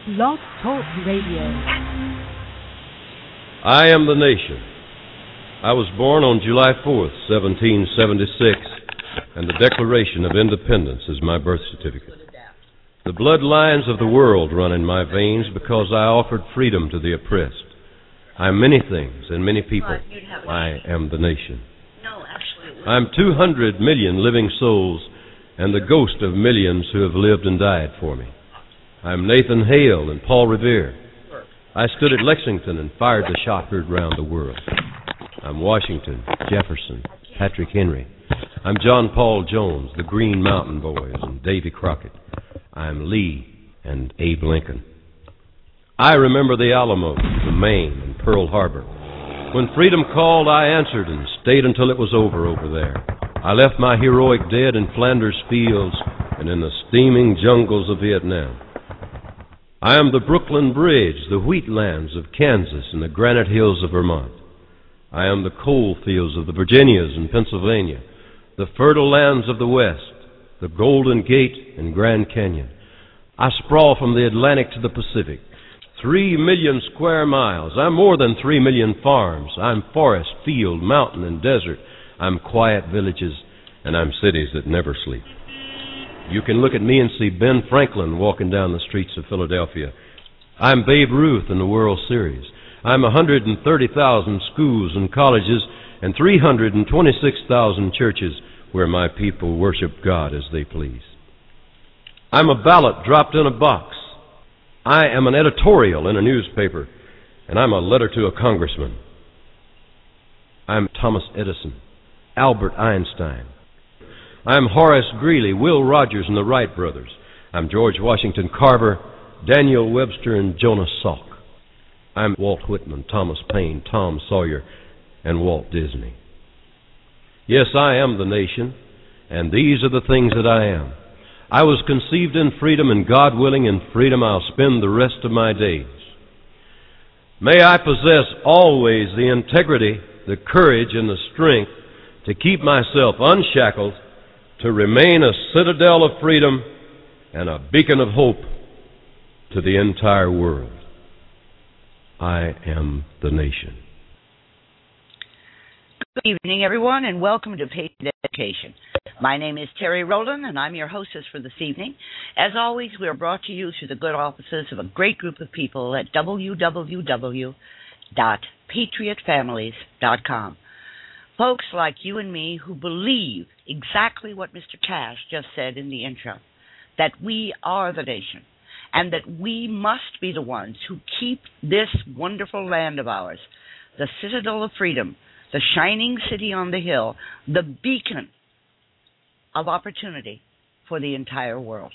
Blog Talk Radio. I am the nation. I was born on July 4th, 1776, and the Declaration of Independence is my birth certificate. The bloodlines of the world run in my veins because I offered freedom to the oppressed. I am many things and many people. I am the nation. I am 200 million living souls and the ghost of millions who have lived and died for me. I am Nathan Hale and Paul Revere. I stood at Lexington and fired the shot heard round the world. I'm Washington, Jefferson, Patrick Henry. I'm John Paul Jones, the Green Mountain Boys, and Davy Crockett. I'm Lee and Abe Lincoln. I remember the Alamo, the Maine, and Pearl Harbor. When freedom called, I answered and stayed until it was over there. I left my heroic dead in Flanders fields and in the steaming jungles of Vietnam. I am the Brooklyn Bridge, the wheatlands of Kansas, and the granite hills of Vermont. I am the coal fields of the Virginias and Pennsylvania, the fertile lands of the West, the Golden Gate and Grand Canyon. I sprawl from the Atlantic to the Pacific, 3 million square miles. I'm more than 3 million farms. I'm forest, field, mountain, and desert. I'm quiet villages, and I'm cities that never sleep. You can look at me and see Ben Franklin walking down the streets of Philadelphia. I'm Babe Ruth in the World Series. I'm 130,000 schools and colleges and 326,000 churches where my people worship God as they please. I'm a ballot dropped in a box. I am an editorial in a newspaper, and I'm a letter to a congressman. I'm Thomas Edison, Albert Einstein. I'm Horace Greeley, Will Rogers, and the Wright brothers. I'm George Washington Carver, Daniel Webster, and Jonas Salk. I'm Walt Whitman, Thomas Paine, Tom Sawyer, and Walt Disney. Yes, I am the nation, and these are the things that I am. I was conceived in freedom, and God willing, in freedom I'll spend the rest of my days. May I possess always the integrity, the courage, and the strength to keep myself unshackled, to remain a citadel of freedom and a beacon of hope to the entire world. I am the nation. Good evening, everyone, and welcome to Patriot Education. My name is Terry Rowland, and I'm your hostess for this evening. As always, we are brought to you through the good offices of a great group of people at www.patriotfamilies.com. Folks like you and me who believe exactly what Mr. Cash just said in the intro, that we are the nation, and that we must be the ones who keep this wonderful land of ours, the citadel of freedom, the shining city on the hill, the beacon of opportunity for the entire world.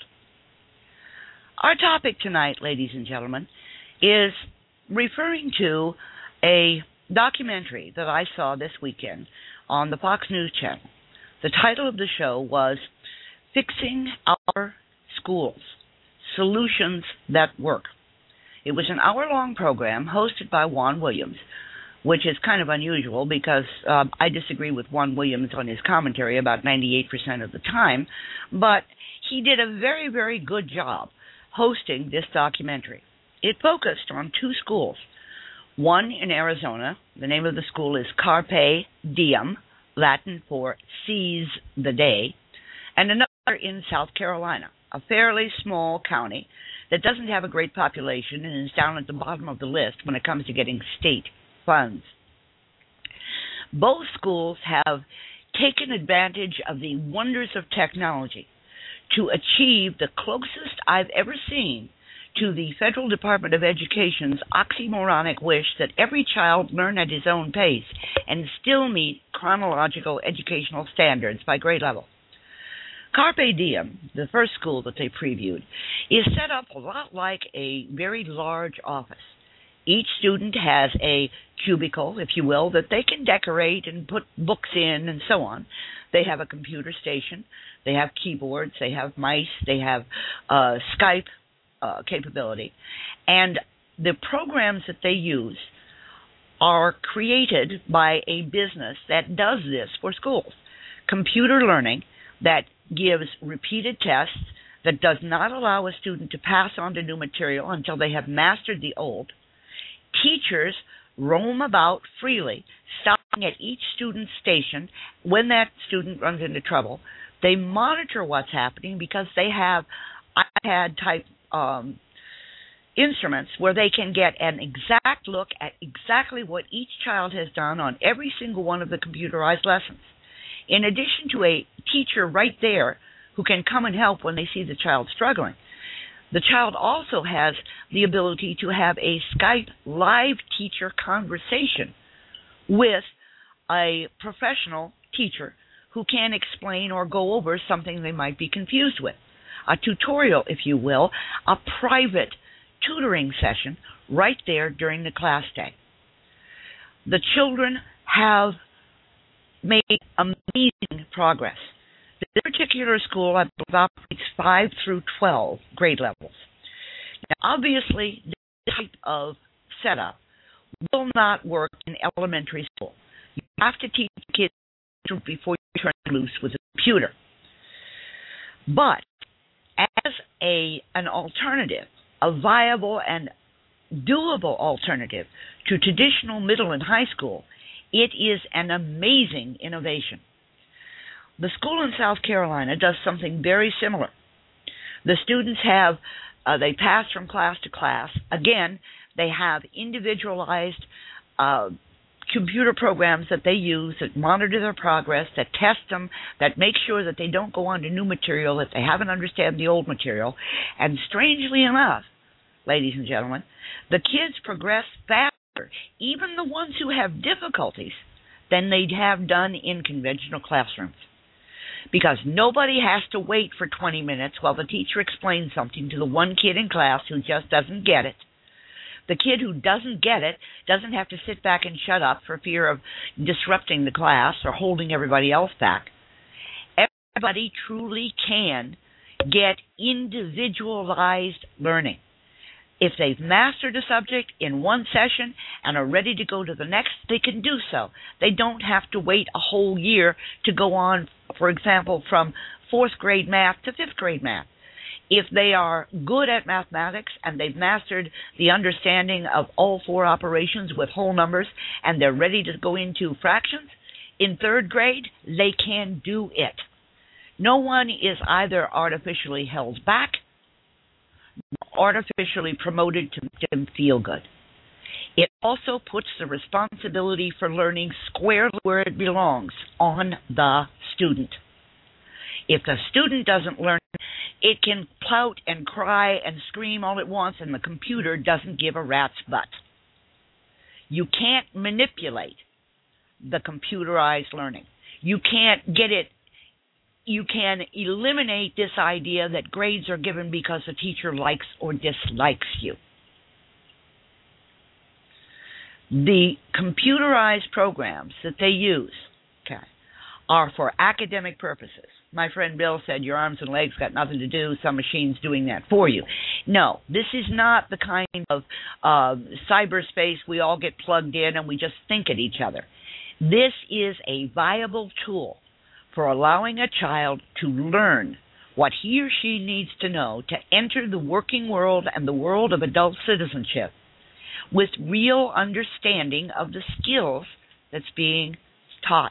Our topic tonight, ladies and gentlemen, is referring to a documentary that I saw this weekend on the Fox News Channel. The title of the show was Fixing Our Schools, Solutions That Work. It was an hour-long program hosted by Juan Williams, which is kind of unusual because I disagree with Juan Williams on his commentary about 98% of the time, but he did a very, very good job hosting this documentary. It focused on 2 schools. One in Arizona, the name of the school is Carpe Diem, Latin for seize the day, and another in South Carolina, a fairly small county that doesn't have a great population and is down at the bottom of the list when it comes to getting state funds. Both schools have taken advantage of the wonders of technology to achieve the closest I've ever seen to the Federal Department of Education's oxymoronic wish that every child learn at his own pace and still meet chronological educational standards by grade level. Carpe Diem, the first school that they previewed, is set up a lot like a very large office. Each student has a cubicle, if you will, that they can decorate and put books in and so on. They have a computer station. They have keyboards. They have mice. They have Skype capability. And the programs that they use are created by a business that does this for schools. Computer learning that gives repeated tests that does not allow a student to pass on to new material until they have mastered the old. Teachers roam about freely, stopping at each student's station when that student runs into trouble. They monitor what's happening because they have iPad-type instruments where they can get an exact look at exactly what each child has done on every single one of the computerized lessons. In addition to a teacher right there who can come and help when they see the child struggling, the child also has the ability to have a Skype live teacher conversation with a professional teacher who can explain or go over something they might be confused with. A tutorial, if you will, a private tutoring session right there during the class day. The children have made amazing progress. This particular school, I believe, operates 5 through 12 grade levels. Now, obviously, this type of setup will not work in elementary school. You have to teach kids before you turn them loose with a computer. But as an alternative, a viable and doable alternative to traditional middle and high school, it is an amazing innovation. The school in South Carolina does something very similar. The students have, they pass from class to class. Again, they have individualized computer programs that they use that monitor their progress, that test them, that make sure that they don't go on to new material, that they haven't understand the old material. And strangely enough, ladies and gentlemen, the kids progress faster, even the ones who have difficulties, than they'd have done in conventional classrooms. Because nobody has to wait for 20 minutes while the teacher explains something to the one kid in class who just doesn't get it. The kid who doesn't get it doesn't have to sit back and shut up for fear of disrupting the class or holding everybody else back. Everybody truly can get individualized learning. If they've mastered a subject in one session and are ready to go to the next, they can do so. They don't have to wait a whole year to go on, for example, from 4th grade math to 5th grade math. If they are good at mathematics and they've mastered the understanding of all 4 operations with whole numbers and they're ready to go into fractions, in 3rd grade, they can do it. No one is either artificially held back or artificially promoted to make them feel good. It also puts the responsibility for learning squarely where it belongs, on the student. If the student doesn't learn, it can pout and cry and scream all it wants, and the computer doesn't give a rat's butt. You can't manipulate the computerized learning. You can't get it. You can eliminate this idea that grades are given because the teacher likes or dislikes you. The computerized programs that they use, are for academic purposes. My friend Bill said your arms and legs got nothing to do, some machine's doing that for you. No, this is not the kind of cyberspace we all get plugged in and we just think at each other. This is a viable tool for allowing a child to learn what he or she needs to know to enter the working world and the world of adult citizenship with real understanding of the skills that's being taught.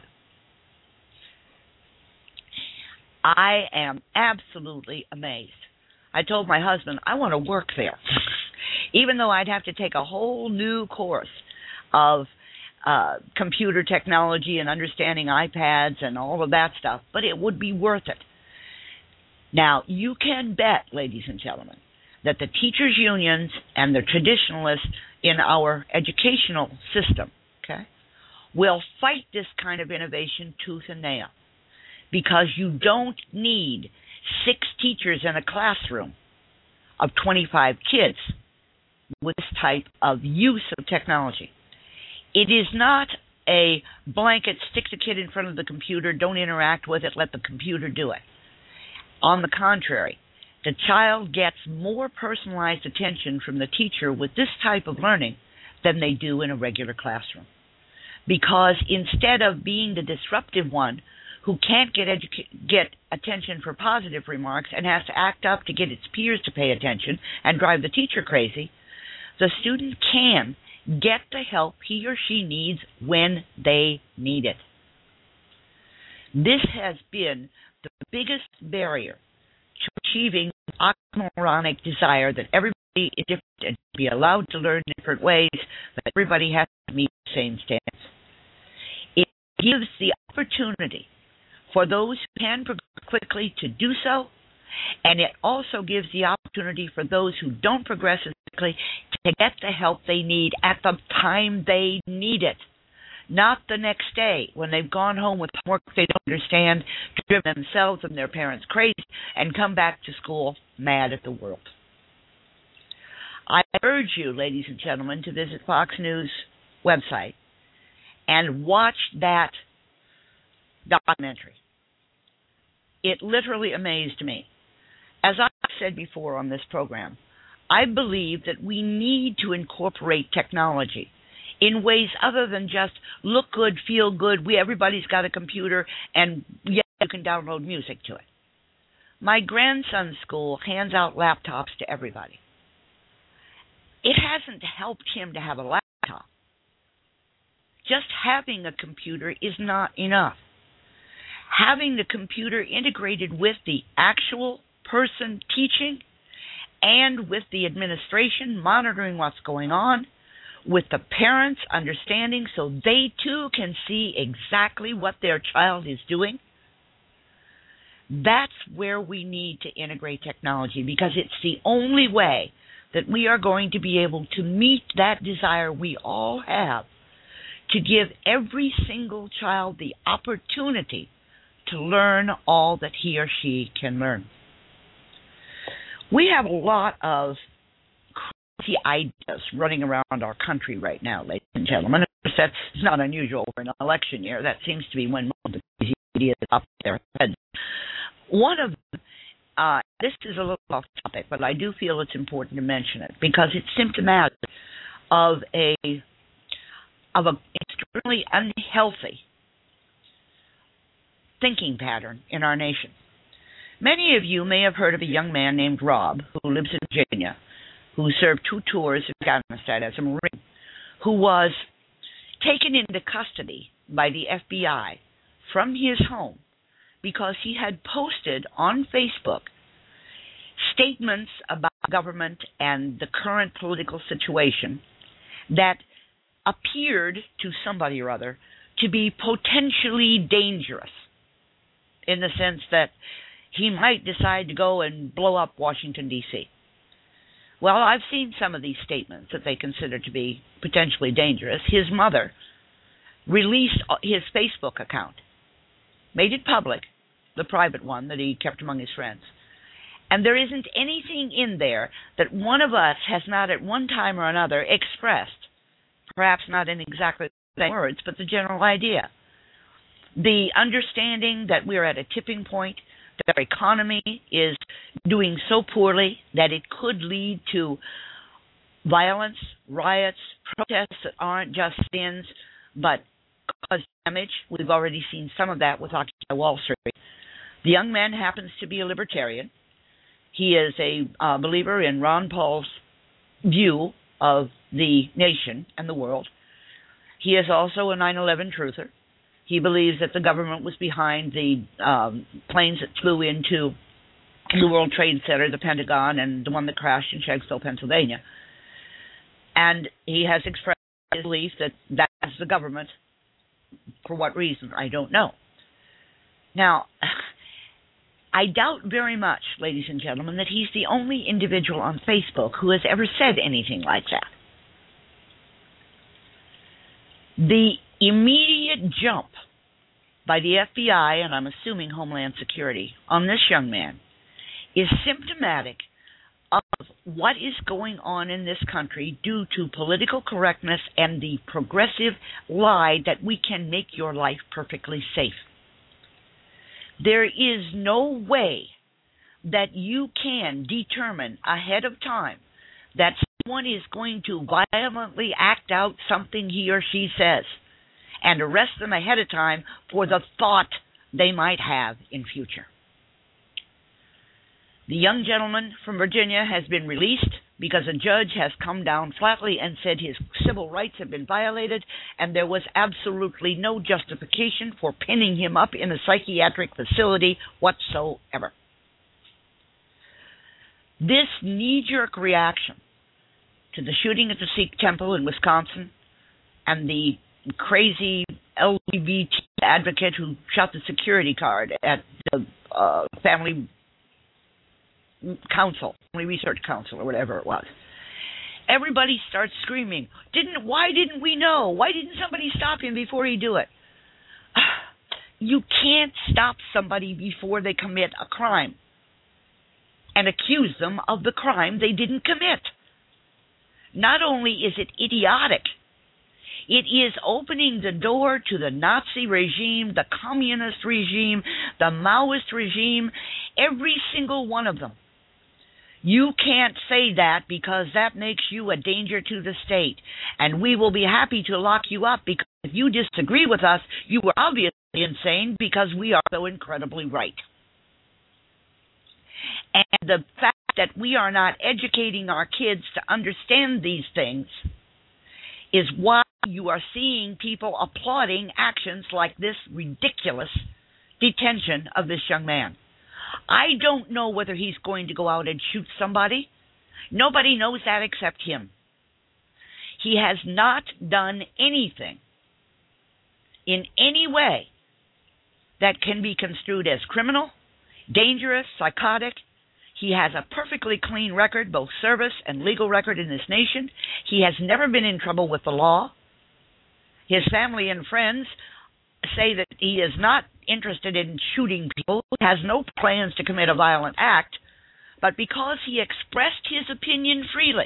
I am absolutely amazed. I told my husband I want to work there, even though I'd have to take a whole new course of computer technology and understanding iPads and all of that stuff, but it would be worth it. Now, you can bet, ladies and gentlemen, that the teachers' unions and the traditionalists in our educational system, will fight this kind of innovation tooth and nail. Because you don't need 6 teachers in a classroom of 25 kids with this type of use of technology. It is not a blanket, stick the kid in front of the computer, don't interact with it, let the computer do it. On the contrary, the child gets more personalized attention from the teacher with this type of learning than they do in a regular classroom. Because instead of being the disruptive one who can't get attention for positive remarks and has to act up to get its peers to pay attention and drive the teacher crazy, the student can get the help he or she needs when they need it. This has been the biggest barrier to achieving the oxymoronic desire that everybody is different and be allowed to learn in different ways, but everybody has to meet the same standards. It gives the opportunity for those who can progress quickly to do so, and it also gives the opportunity for those who don't progress as quickly to get the help they need at the time they need it, not the next day when they've gone home with homework they don't understand, driven themselves and their parents crazy, and come back to school mad at the world. I urge you, ladies and gentlemen, to visit Fox News website and watch that documentary. It literally amazed me. As I said before on this program, I believe that we need to incorporate technology in ways other than just look good, feel good, everybody's got a computer, and yeah, you can download music to it. My grandson's school hands out laptops to everybody. It hasn't helped him to have a laptop. Just having a computer is not enough. Having the computer integrated with the actual person teaching and with the administration monitoring what's going on, with the parents understanding so they too can see exactly what their child is doing, that's where we need to integrate technology, because it's the only way that we are going to be able to meet that desire we all have to give every single child the opportunity to learn all that he or she can learn. We have a lot of crazy ideas running around our country right now, ladies and gentlemen. That's not unusual for an election year. That seems to be when most of the crazy ideas pop their heads. One of them, this is a little off topic, but I do feel it's important to mention it because it's symptomatic of an extremely unhealthy thinking pattern in our nation. Many of you may have heard of a young man named Rob who lives in Virginia, who served 2 tours in Afghanistan as a Marine, who was taken into custody by the FBI from his home because he had posted on Facebook statements about government and the current political situation that appeared to somebody or other to be potentially dangerous, in the sense that he might decide to go and blow up Washington, D.C. Well, I've seen some of these statements that they consider to be potentially dangerous. His mother released his Facebook account, made it public, the private one that he kept among his friends. And there isn't anything in there that one of us has not at one time or another expressed, perhaps not in exactly the same words, but the general idea. The understanding that we're at a tipping point, that our economy is doing so poorly that it could lead to violence, riots, protests that aren't just sins, but cause damage. We've already seen some of that with Occupy Wall Street. The young man happens to be a libertarian. He is a believer in Ron Paul's view of the nation and the world. He is also a 9/11 truther. He believes that the government was behind the planes that flew into the World Trade Center, the Pentagon, and the one that crashed in Shanksville, Pennsylvania. And he has expressed his belief that that's the government. For what reason, I don't know. Now, I doubt very much, ladies and gentlemen, that he's the only individual on Facebook who has ever said anything like that. The immediate jump by the FBI, and I'm assuming Homeland Security, on this young man is symptomatic of what is going on in this country due to political correctness and the progressive lie that we can make your life perfectly safe. There is no way that you can determine ahead of time that someone is going to violently act out something he or she says and arrest them ahead of time for the thought they might have in future. The young gentleman from Virginia has been released because a judge has come down flatly and said his civil rights have been violated, and there was absolutely no justification for pinning him up in a psychiatric facility whatsoever. This knee-jerk reaction to the shooting at the Sikh temple in Wisconsin and the crazy LGBT advocate who shot the security guard at the Family Research Council, or whatever it was. Everybody starts screaming, why didn't we know? Why didn't somebody stop him before he do it? You can't stop somebody before they commit a crime and accuse them of the crime they didn't commit. Not only is it idiotic, it is opening the door to the Nazi regime, the communist regime, the Maoist regime, every single one of them. You can't say that because that makes you a danger to the state, and we will be happy to lock you up because if you disagree with us, you were obviously insane because we are so incredibly right. And the fact that we are not educating our kids to understand these things is why you are seeing people applauding actions like this ridiculous detention of this young man. I don't know whether he's going to go out and shoot somebody. Nobody knows that except him. He has not done anything in any way that can be construed as criminal, dangerous, psychotic. He has a perfectly clean record, both service and legal record in this nation. He has never been in trouble with the law. His family and friends say that he is not interested in shooting people, has no plans to commit a violent act, but because he expressed his opinion freely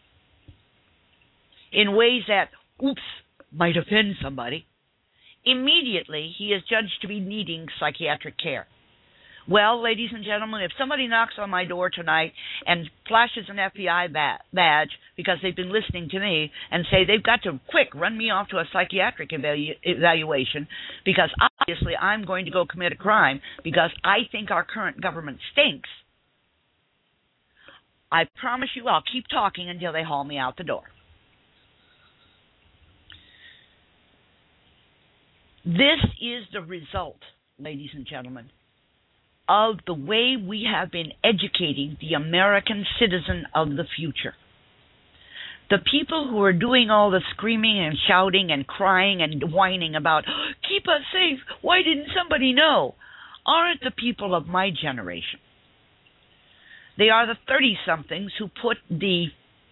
in ways that, might offend somebody, immediately he is judged to be needing psychiatric care. Well, ladies and gentlemen, if somebody knocks on my door tonight and flashes an FBI badge because they've been listening to me and say they've got to run me off to a psychiatric evaluation because obviously I'm going to go commit a crime because I think our current government stinks, I promise you I'll keep talking until they haul me out the door. This is the result, ladies and gentlemen, of the way we have been educating the American citizen of the future. The people who are doing all the screaming and shouting and crying and whining about, keep us safe, why didn't somebody know, aren't the people of my generation. They are the 30-somethings who put the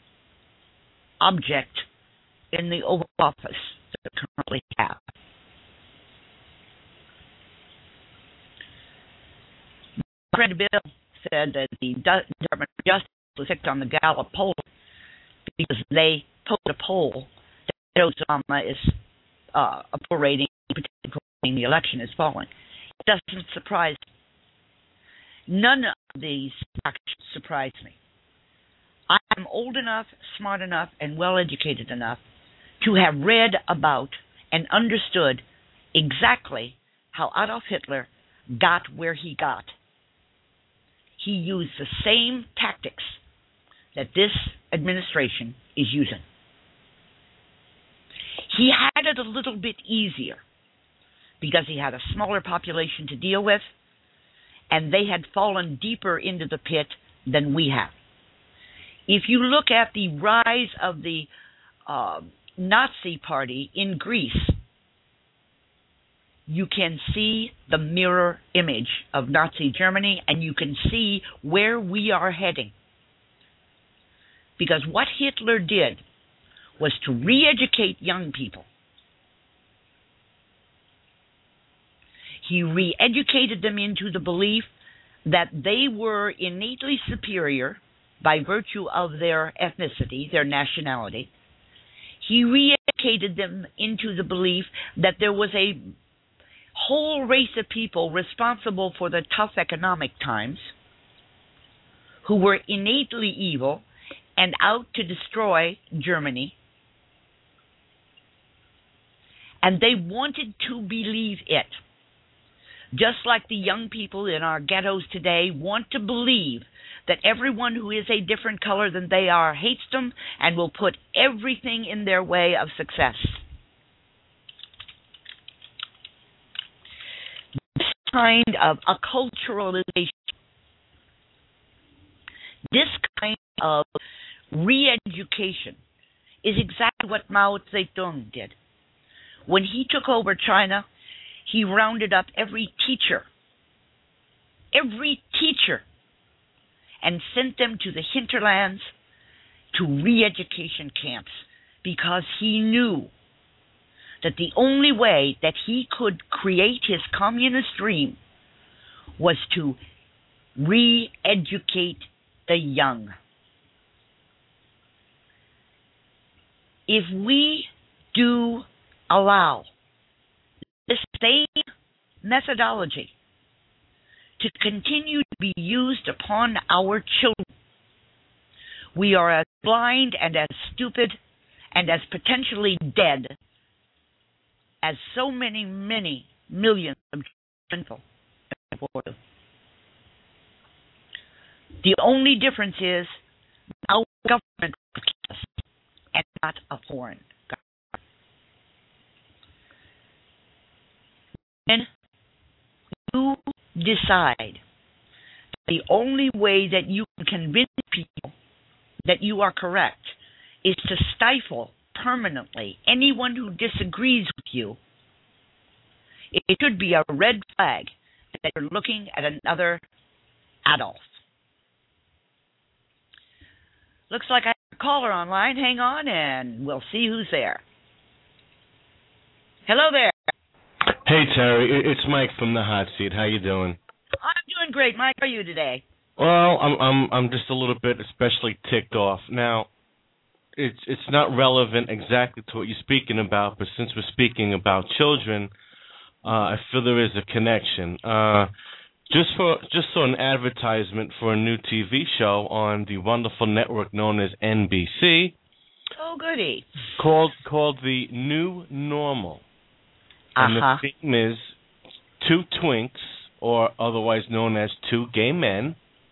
object in the Oval Office that we currently have. My friend Bill said that the Department of Justice was picked on the Gallup poll because they put a poll that shows Obama is approval rating, the election is falling. It doesn't surprise me. None of these facts surprise me. I am old enough, smart enough, and well-educated enough to have read about and understood exactly how Adolf Hitler got where he got. He used the same tactics that this administration is using. He had it a little bit easier because he had a smaller population to deal with, and they had fallen deeper into the pit than we have. If you look at the rise of the Nazi Party in Greece, you can see the mirror image of Nazi Germany, and you can see where we are heading. Because what Hitler did was to re-educate young people. He re-educated them into the belief that they were innately superior by virtue of their ethnicity, their nationality. He re-educated them into the belief that there was a whole race of people responsible for the tough economic times who were innately evil and out to destroy Germany. And they wanted to believe it. Just like the young people in our ghettos today want to believe that everyone who is a different color than they are hates them and will put everything in their way of success. This kind of acculturalization, this kind of re-education is exactly what Mao Zedong did. When he took over China, he rounded up every teacher, and sent them to the hinterlands, to re-education camps, because he knew that the only way that he could create his communist dream was to re-educate the young. If we do allow this same methodology to continue to be used upon our children, we are as blind and as stupid and as potentially dead as so many millions of people. The only difference is our government and not a foreign government. When you decide the only way that you can convince people that you are correct is to stifle permanently anyone who disagrees with you, it should be a red flag that you're looking at another Adolf. Looks like I have a caller online. Hang on, and we'll see who's there. Hello there. Hey, Terry. It's Mike from the Hot Seat. How you doing? I'm doing great, Mike. How are you today? Well, I'm just a little bit especially ticked off. Now, it's not relevant exactly to what you're speaking about, but since we're speaking about children, I feel there is a connection. Just saw an advertisement for a new TV show on the wonderful network known as NBC. Oh, goody. Called The New Normal. And the theme is two twinks, or otherwise known as two gay men,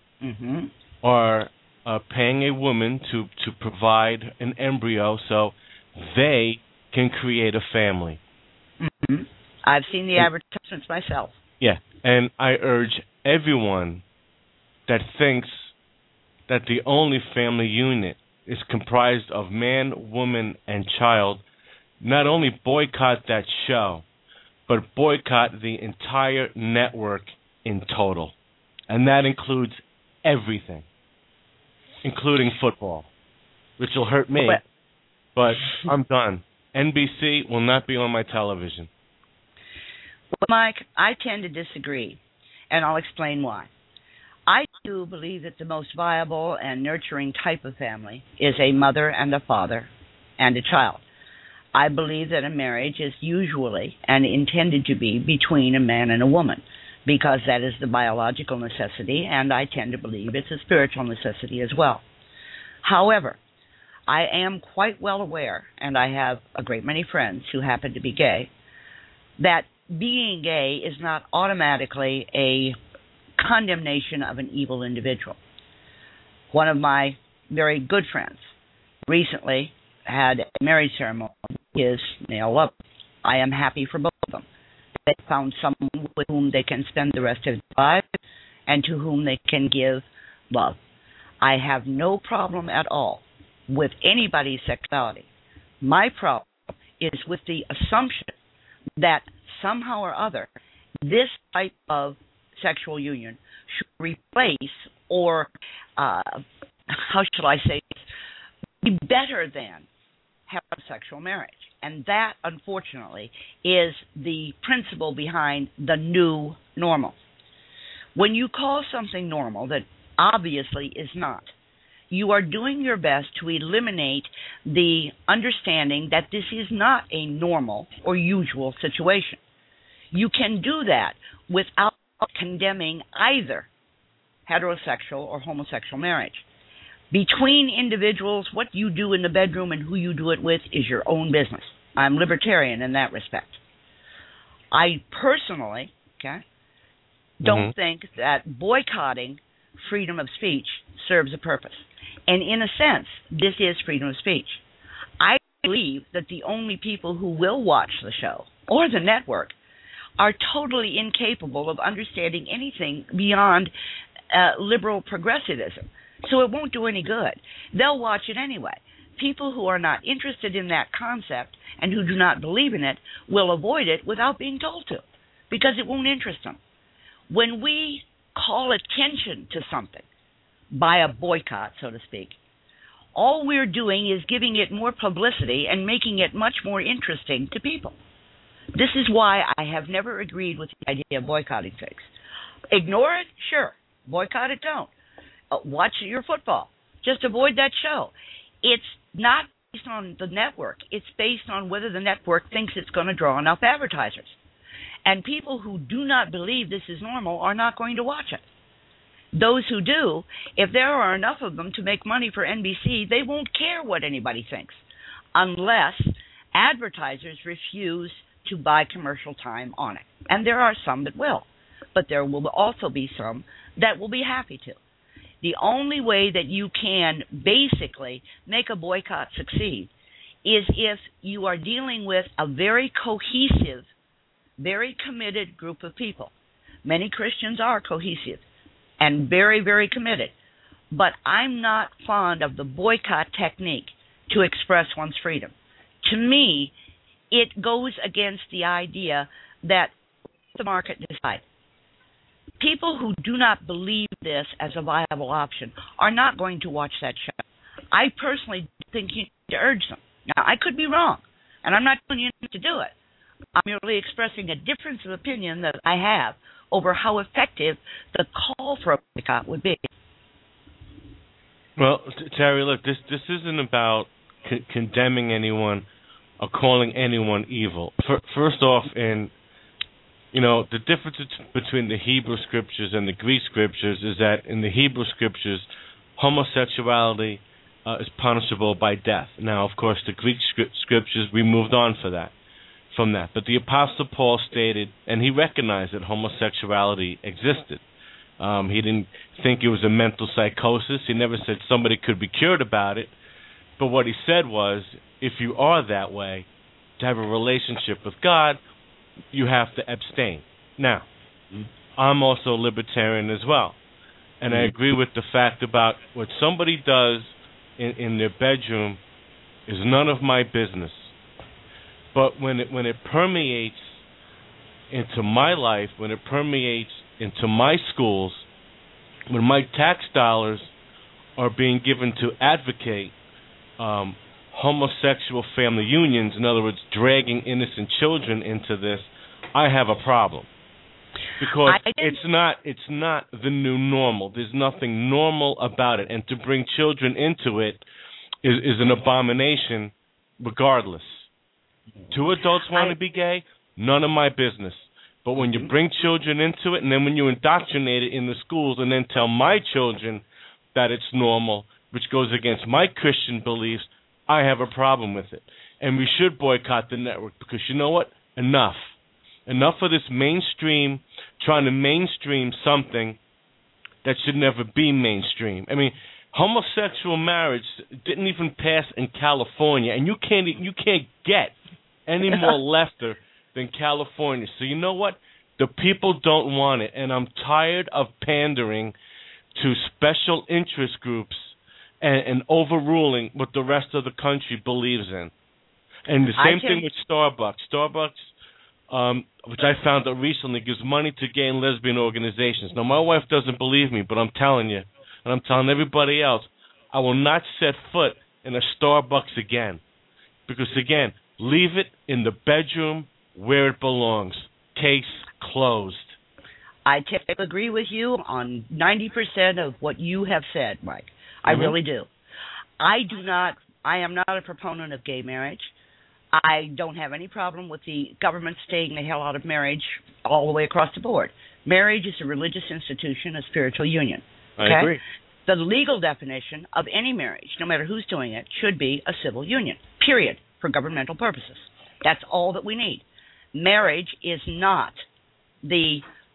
are paying a woman to provide an embryo so they can create a family. I've seen the advertisements myself. Yeah, and I urge everyone that thinks that the only family unit is comprised of man, woman, and child, not only boycott that show, but boycott the entire network in total. And that includes everything, including football, which will hurt me, but I'm done. NBC will not be on my television. Well, Mike, I tend to disagree, and I'll explain why. I do believe that the most viable and nurturing type of family is a mother and a father and a child. I believe that a marriage is usually and intended to be between a man and a woman, because that is the biological necessity, and I tend to believe it's a spiritual necessity as well. However, I am quite well aware, and I have a great many friends who happen to be gay, that being gay is not automatically a condemnation of an evil individual. One of my very good friends recently had a marriage ceremony with his male lover. I am happy for both of them. They found someone with whom they can spend the rest of their lives and to whom they can give love. I have no problem at all with anybody's sexuality. My problem is with the assumption that somehow or other this type of sexual union should replace or, how shall I say this, be better than heterosexual marriage. And that, unfortunately, is the principle behind the new normal. When you call something normal that obviously is not, you are doing your best to eliminate the understanding that this is not a normal or usual situation. You can do that without condemning either heterosexual or homosexual marriage. Between individuals, what you do in the bedroom and who you do it with is your own business. I'm libertarian in that respect. I personally, don't think that boycotting freedom of speech serves a purpose. And in a sense, this is freedom of speech. I believe that the only people who will watch the show or the network are totally incapable of understanding anything beyond liberal progressivism. So it won't do any good. They'll watch it anyway. People who are not interested in that concept and who do not believe in it will avoid it without being told to, because it won't interest them. When we call attention to something by a boycott, so to speak, all we're doing is giving it more publicity and making it much more interesting to people. This is why I have never agreed with the idea of boycotting things. Ignore it? Sure. Boycott it? Don't. Watch your football. Just avoid that show. It's not based on the network. It's based on whether the network thinks it's going to draw enough advertisers. And people who do not believe this is normal are not going to watch it. Those who do, if there are enough of them to make money for NBC, they won't care what anybody thinks, unless advertisers refuse to buy commercial time on it. And there are some that will, but there will also be some that will be happy to. The only way that you can basically make a boycott succeed is if you are dealing with a very cohesive, very committed group of people. Many Christians are cohesive and very, very committed. But I'm not fond of the boycott technique to express one's freedom. To me, it goes against the idea that the market decides. People who do not believe this as a viable option are not going to watch that show. I personally think you need to urge them. Now, I could be wrong, and I'm not telling you to do it. I'm merely expressing a difference of opinion that I have over how effective the call for a boycott would be. Well, Terry, look, this isn't about condemning anyone or calling anyone evil. First off, the difference between the Hebrew scriptures and the Greek scriptures is that in the Hebrew scriptures, homosexuality is punishable by death. Now, of course, the Greek scriptures, we moved on from that. But the Apostle Paul stated, and he recognized that homosexuality existed. He didn't think it was a mental psychosis. He never said somebody could be cured about it. But what he said was, if you are that way, to have a relationship with God, you have to abstain. Now, I'm also a libertarian as well. And I agree with the fact about what somebody does in their bedroom is none of my business. But when it permeates into my life, when it permeates into my schools, when my tax dollars are being given to advocate homosexual family unions, in other words, dragging innocent children into this, I have a problem. Because it's not the new normal. There's nothing normal about it. And to bring children into it is an abomination regardless. Two adults want to be gay, none of my business. But when you bring children into it, and then when you indoctrinate it in the schools and then tell my children that it's normal, which goes against my Christian beliefs, I have a problem with it. And we should boycott the network because you know what? Enough. Enough of this mainstream, trying to mainstream something that should never be mainstream. I mean, homosexual marriage didn't even pass in California, and you can't get any more lefter than California. So you know what? The people don't want it, and I'm tired of pandering to special interest groups and overruling what the rest of the country believes in. And the same thing with Starbucks. Starbucks, which I found out recently, gives money to gay and lesbian organizations. Now, my wife doesn't believe me, but I'm telling you, and I'm telling everybody else, I will not set foot in a Starbucks again. Because, again, leave it in the bedroom where it belongs. Case closed. I agree with you on 90% of what you have said, Mike. I really do. I am not a proponent of gay marriage. I don't have any problem with the government staying the hell out of marriage all the way across the board. Marriage is a religious institution, a spiritual union. Okay? I agree. The legal definition of any marriage, no matter who's doing it, should be a civil union, period, for governmental purposes. That's all that we need. Marriage is not the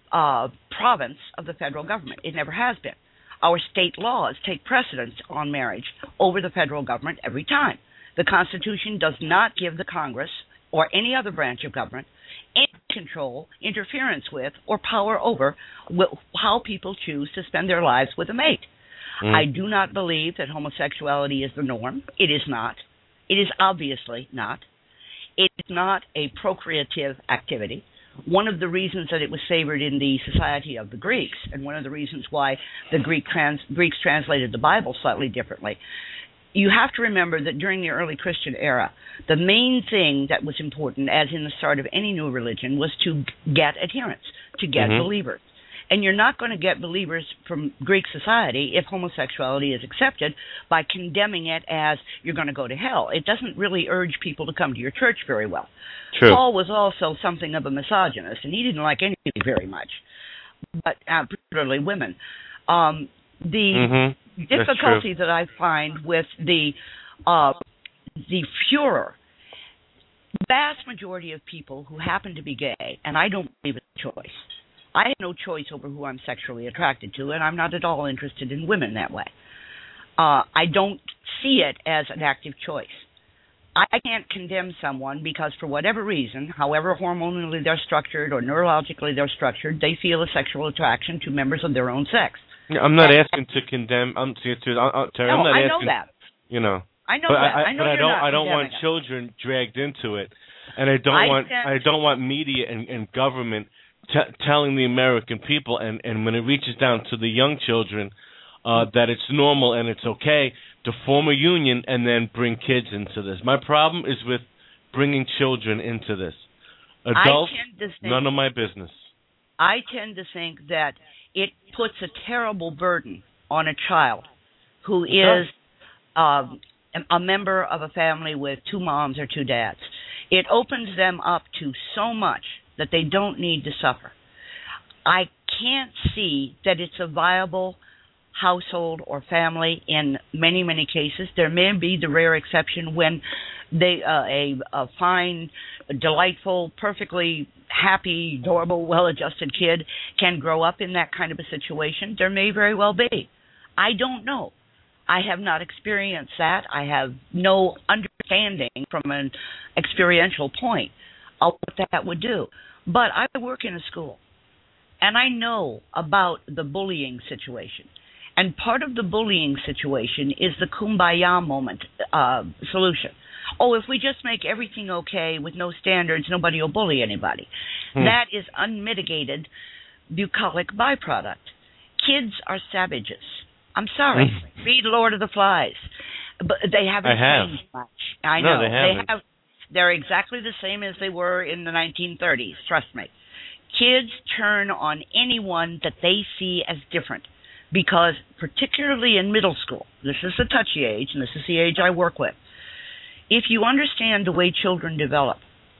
province of the federal government. It never has been. Our state laws take precedence on marriage over the federal government every time. The Constitution does not give the Congress or any other branch of government any control, interference with, or power over how people choose to spend their lives with a mate. I do not believe that homosexuality is the norm. It is not. It is obviously not. It is not a procreative activity. One of the reasons that it was favored in the society of the Greeks, and one of the reasons why the Greeks translated the Bible slightly differently, you have to remember that during the early Christian era, the main thing that was important, as in the start of any new religion, was to get adherents, to get believers. And you're not going to get believers from Greek society if homosexuality is accepted by condemning it as you're going to go to hell. It doesn't really urge people to come to your church very well. True. Paul was also something of a misogynist, and he didn't like anybody very much, but particularly women. The difficulty that I find with the furor, the vast majority of people who happen to be gay, and I don't believe it's a choice. I have no choice over who I'm sexually attracted to, and I'm not at all interested in women that way. I don't see it as an active choice. I can't condemn someone because for whatever reason, however hormonally they're structured or neurologically they're structured, they feel a sexual attraction to members of their own sex. I'm not asking to condemn. I'm not I know asking, that. You know. I know that. I don't want children dragged into it, and I don't want media and government telling the American people, and when it reaches down to the young children, that it's normal and it's okay to form a union and then bring kids into this. My problem is with bringing children into this. Adults, none of my business. I tend to think that it puts a terrible burden on a child who is a member of a family with two moms or two dads. It opens them up to so much that they don't need to suffer. I can't see that it's a viable household or family in many, many cases. There may be the rare exception when a fine, delightful, perfectly happy, adorable, well-adjusted kid can grow up in that kind of a situation. There may very well be. I don't know. I have not experienced that. I have no understanding from an experiential point of what that would do. But I work in a school, and I know about the bullying situation. And part of the bullying situation is the kumbaya moment solution. Oh, if we just make everything okay with no standards, nobody will bully anybody. That is unmitigated bucolic byproduct. Kids are savages. I'm sorry. Read Lord of the Flies. But they haven't changed much. I know. No, they haven't. They're exactly the same as they were in the 1930s, trust me. Kids turn on anyone that they see as different because, particularly in middle school, this is the touchy age, and this is the age I work with, if you understand the way children develop,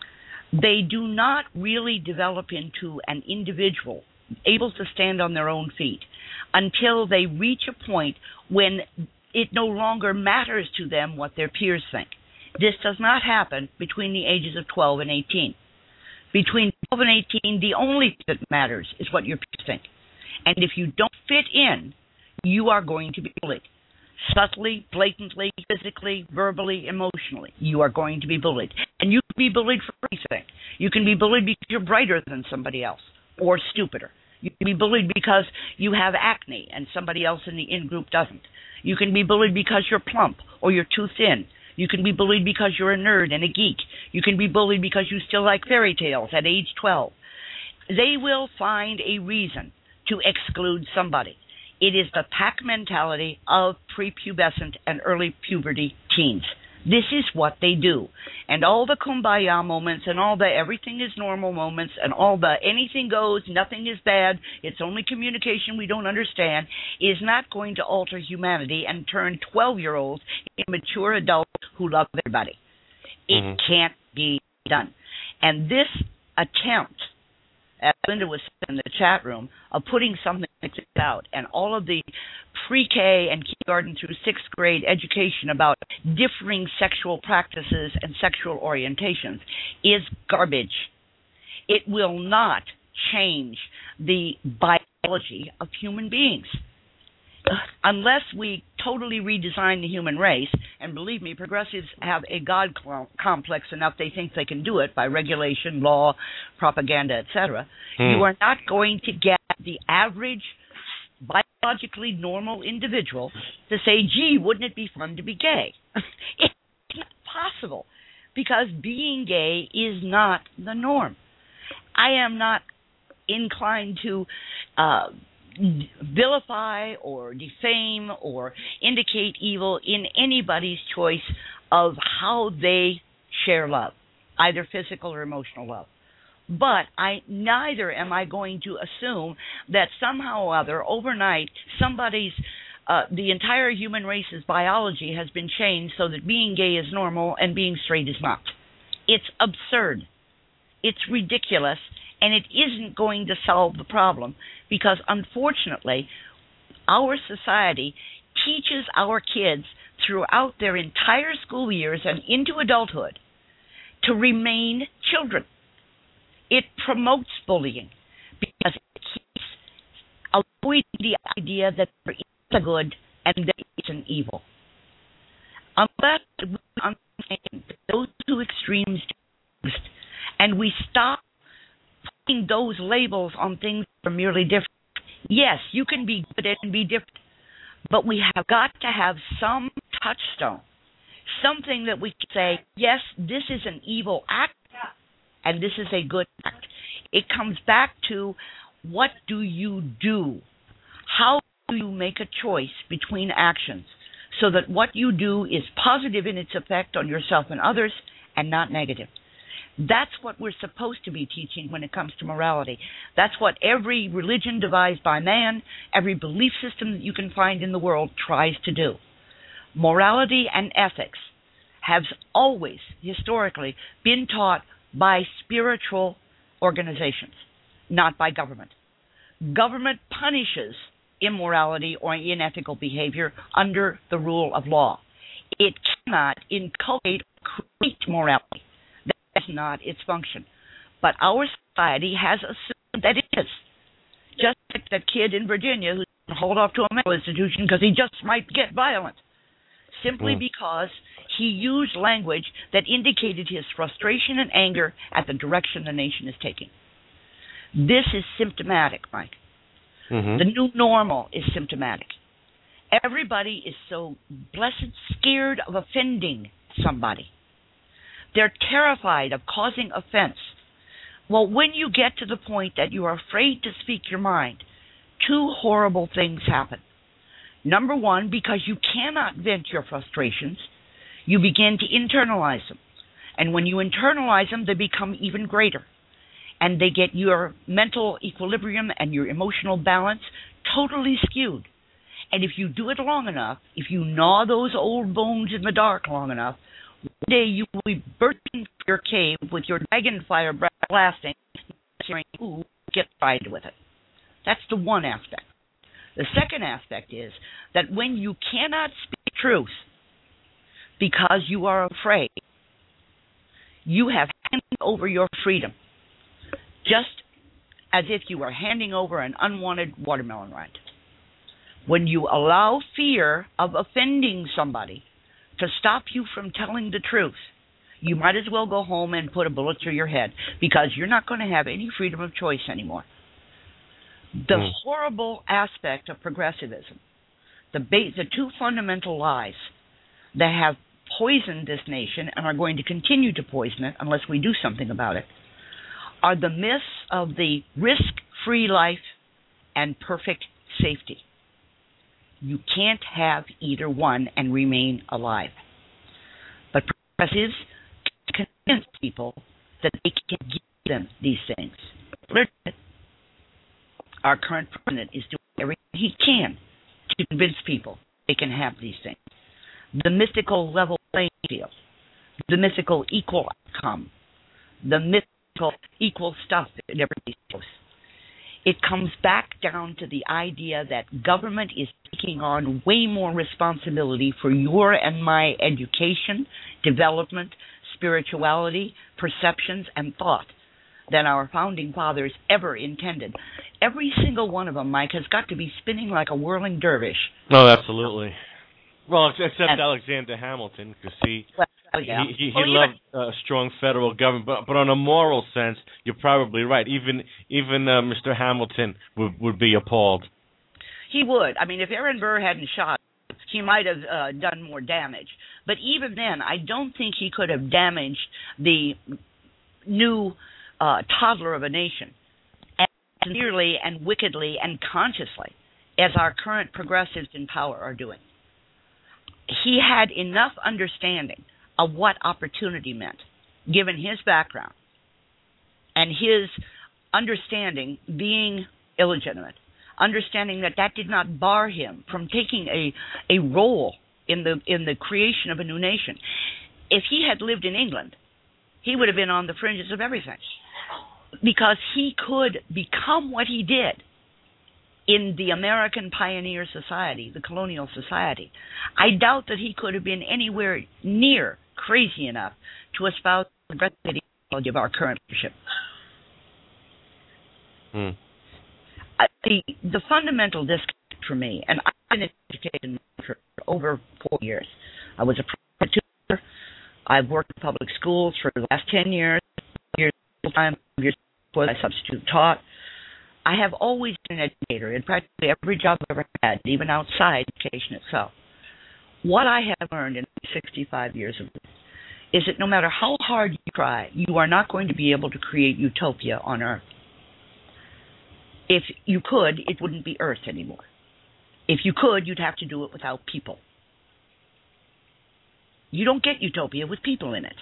they do not really develop into an individual able to stand on their own feet until they reach a point when it no longer matters to them what their peers think. This does not happen between the ages of 12 and 18. Between 12 and 18, the only thing that matters is what your peers think. And if you don't fit in, you are going to be bullied. Subtly, blatantly, physically, verbally, emotionally, you are going to be bullied. And you can be bullied for anything. You can be bullied because you're brighter than somebody else or stupider. You can be bullied because you have acne and somebody else in the in-group doesn't. You can be bullied because you're plump or you're too thin. You can be bullied because you're a nerd and a geek. You can be bullied because you still like fairy tales at age 12. They will find a reason to exclude somebody. It is the pack mentality of prepubescent and early puberty teens. This is what they do. And all the kumbaya moments and all the everything is normal moments and all the anything goes, nothing is bad, it's only communication we don't understand, is not going to alter humanity and turn 12-year-olds into mature adults who love everybody. It can't be done. And this attempt, as Linda was saying in the chat room, of putting something like this out and all of the pre-K and kindergarten through 6th grade education about differing sexual practices and sexual orientations is garbage. It will not change the biology of human beings. Unless we totally redesign the human race, and believe me, progressives have a God complex enough they think they can do it by regulation, law, propaganda, etc., you are not going to get the average biologically normal individual to say, gee, wouldn't it be fun to be gay? It's not possible, because being gay is not the norm. I am not inclined to vilify or defame or indicate evil in anybody's choice of how they share love, either physical or emotional love. But neither am I going to assume that somehow or other, overnight, the entire human race's biology has been changed so that being gay is normal and being straight is not. It's absurd. It's ridiculous, and it isn't going to solve the problem, because unfortunately, our society teaches our kids throughout their entire school years and into adulthood to remain children. It promotes bullying because it keeps avoiding the idea that there is a good and there is an evil. Unless we understand that those two extremes exist and we stop putting those labels on things that are merely different. Yes, you can be good and be different, but we have got to have some touchstone, something that we can say, yes, this is an evil act, and this is a good act. It comes back to, what do you do? How do you make a choice between actions so that what you do is positive in its effect on yourself and others and not negative? That's what we're supposed to be teaching when it comes to morality. That's what every religion devised by man, every belief system that you can find in the world tries to do. Morality and ethics have always, historically, been taught by spiritual organizations, not by government. Government punishes immorality or unethical behavior under the rule of law. It cannot inculcate or create morality. That's not its function. But our society has assumed that it is. Just like that kid in Virginia who's hauled off to a mental institution because he just might get violent, simply because he used language that indicated his frustration and anger at the direction the nation is taking. This is symptomatic, Mike. The new normal is symptomatic. Everybody is so blessed scared of offending somebody. They're terrified of causing offense. Well, when you get to the point that you are afraid to speak your mind, two horrible things happen. Number one, because you cannot vent your frustrations, you begin to internalize them. And when you internalize them, they become even greater. And they get your mental equilibrium and your emotional balance totally skewed. And if you do it long enough, if you gnaw those old bones in the dark long enough, one day you will be bursting your cave with your dragon fire blasting, saying, ooh, get fried with it. That's the one aspect. The second aspect is that when you cannot speak truth because you are afraid, you have handed over your freedom, just as if you were handing over an unwanted watermelon rind. When you allow fear of offending somebody to stop you from telling the truth, you might as well go home and put a bullet through your head, because you're not going to have any freedom of choice anymore. The horrible aspect of progressivism, the two fundamental lies that have poisoned this nation and are going to continue to poison it unless we do something about it, are the myths of the risk-free life and perfect safety. You can't have either one and remain alive. But progressives convince people that they can give them these things. Our current president is doing everything he can to convince people they can have these things. The mythical level playing field, the mythical equal outcome, the mythical equal stuff that everybody knows. It comes back down to the idea that government is taking on way more responsibility for your and my education, development, spirituality, perceptions, and thought than our founding fathers ever intended. Every single one of them, Mike, has got to be spinning like a whirling dervish. Oh, absolutely. Well, except Alexander Hamilton, because he loved a strong federal government. But on a moral sense, you're probably right. Even Mr. Hamilton would be appalled. He would. I mean, if Aaron Burr hadn't shot, he might have done more damage. But even then, I don't think he could have damaged the new toddler of a nation as severely and wickedly and consciously as our current progressives in power are doing. He had enough understanding of what opportunity meant, given his background and his understanding being illegitimate, understanding that did not bar him from taking a role in the creation of a new nation. If he had lived in England, he would have been on the fringes of everything, because he could become what he did in the American Pioneer Society, the colonial society. I doubt that he could have been anywhere near crazy enough to espouse the ideology of our current leadership. The fundamental disconnect for me, and I've been in education for over 4 years. I was a private tutor. I've worked in public schools for the last 10 years. Years before I substitute taught. I have always been an educator in practically every job I've ever had, even outside education itself. What I have learned in 65 years of this is that no matter how hard you try, you are not going to be able to create utopia on Earth. If you could, it wouldn't be Earth anymore. If you could, you'd have to do it without people. You don't get utopia with people in it.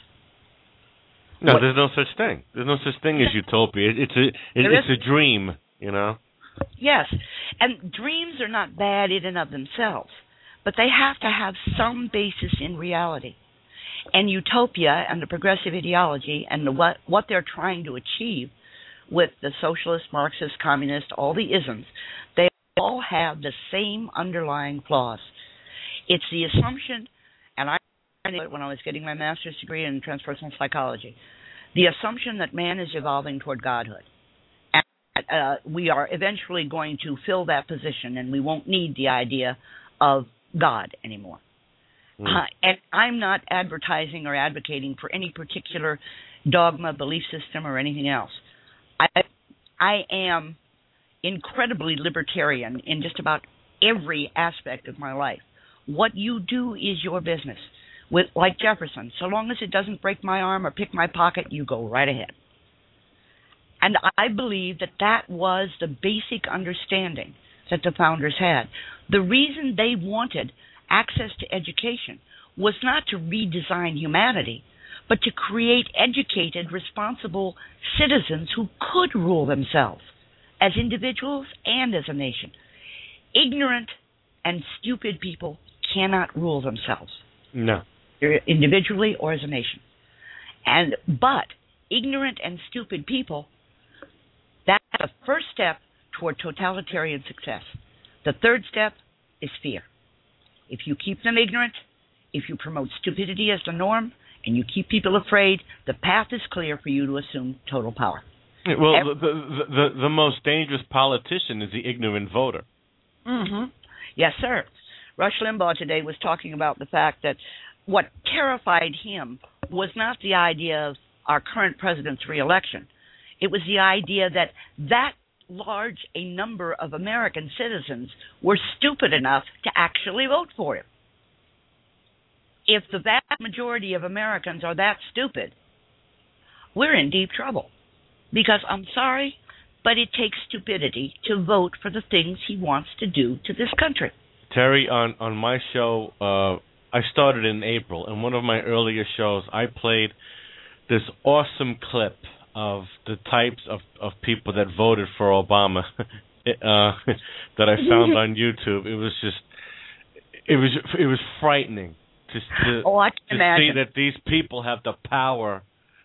No, there's no such thing. There's no such thing as utopia. It's a dream, you know? Yes, and dreams are not bad in and of themselves, but they have to have some basis in reality. And utopia and the progressive ideology and what they're trying to achieve with the socialist, Marxist, communist, all the isms, they all have the same underlying flaws. It's the assumption, and I knew it when I was getting my master's degree in transpersonal psychology, the assumption that man is evolving toward godhood. And we are eventually going to fill that position, and we won't need the idea of God anymore. And I'm not advertising or advocating for any particular dogma, belief system, or anything else. I am incredibly libertarian in just about every aspect of my life. What you do is your business. Like Jefferson, so long as it doesn't break my arm or pick my pocket, you go right ahead. And I believe that was the basic understanding that the founders had. The reason they wanted access to education was not to redesign humanity, but to create educated, responsible citizens who could rule themselves as individuals and as a nation. Ignorant and stupid people cannot rule themselves. No. Individually or as a nation. But ignorant and stupid people, that's the first step toward totalitarian success. The third step is fear. If you keep them ignorant, if you promote stupidity as the norm, and you keep people afraid, the path is clear for you to assume total power. Well, the most dangerous politician is the ignorant voter. Mm-hmm. Yes, sir. Rush Limbaugh today was talking about the fact that what terrified him was not the idea of our current president's reelection. It was the idea that large a number of American citizens were stupid enough to actually vote for him. If the vast majority of Americans are that stupid, we're in deep trouble. Because I'm sorry, but it takes stupidity to vote for the things he wants to do to this country. Terry, on my show, I started in April, and one of my earlier shows, I played this awesome clip of the types of people that voted for Obama that I found on YouTube. It was just, it was frightening to see that these people have the power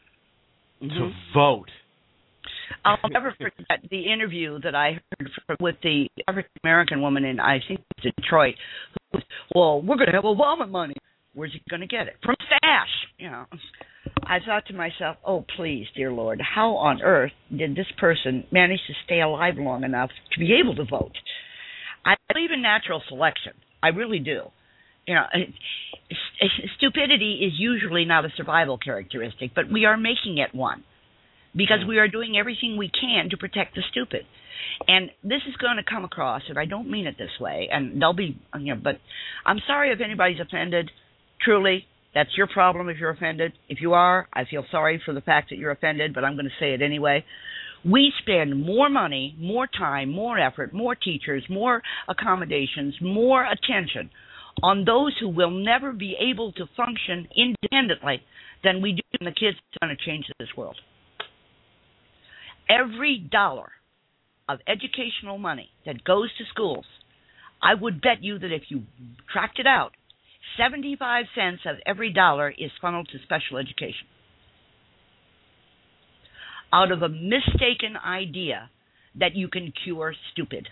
to vote. I'll never forget the interview that I heard with the African-American woman in, I think, Detroit, who was, well, we're going to have Obama money. Where's he going to get it? From stash, you know. I thought to myself, oh, please, dear Lord, how on earth did this person manage to stay alive long enough to be able to vote? I believe in natural selection. I really do. You know, stupidity is usually not a survival characteristic, but we are making it one because we are doing everything we can to protect the stupid. And this is going to come across, and I don't mean it this way, and they'll be, but I'm sorry if anybody's offended. Truly, that's your problem if you're offended. If you are, I feel sorry for the fact that you're offended, but I'm going to say it anyway. We spend more money, more time, more effort, more teachers, more accommodations, more attention on those who will never be able to function independently than we do on the kids who are going to change this world. Every dollar of educational money that goes to schools, I would bet you that if you tracked it out, 75 cents of every dollar is funneled to special education. Out of a mistaken idea that you can cure stupid.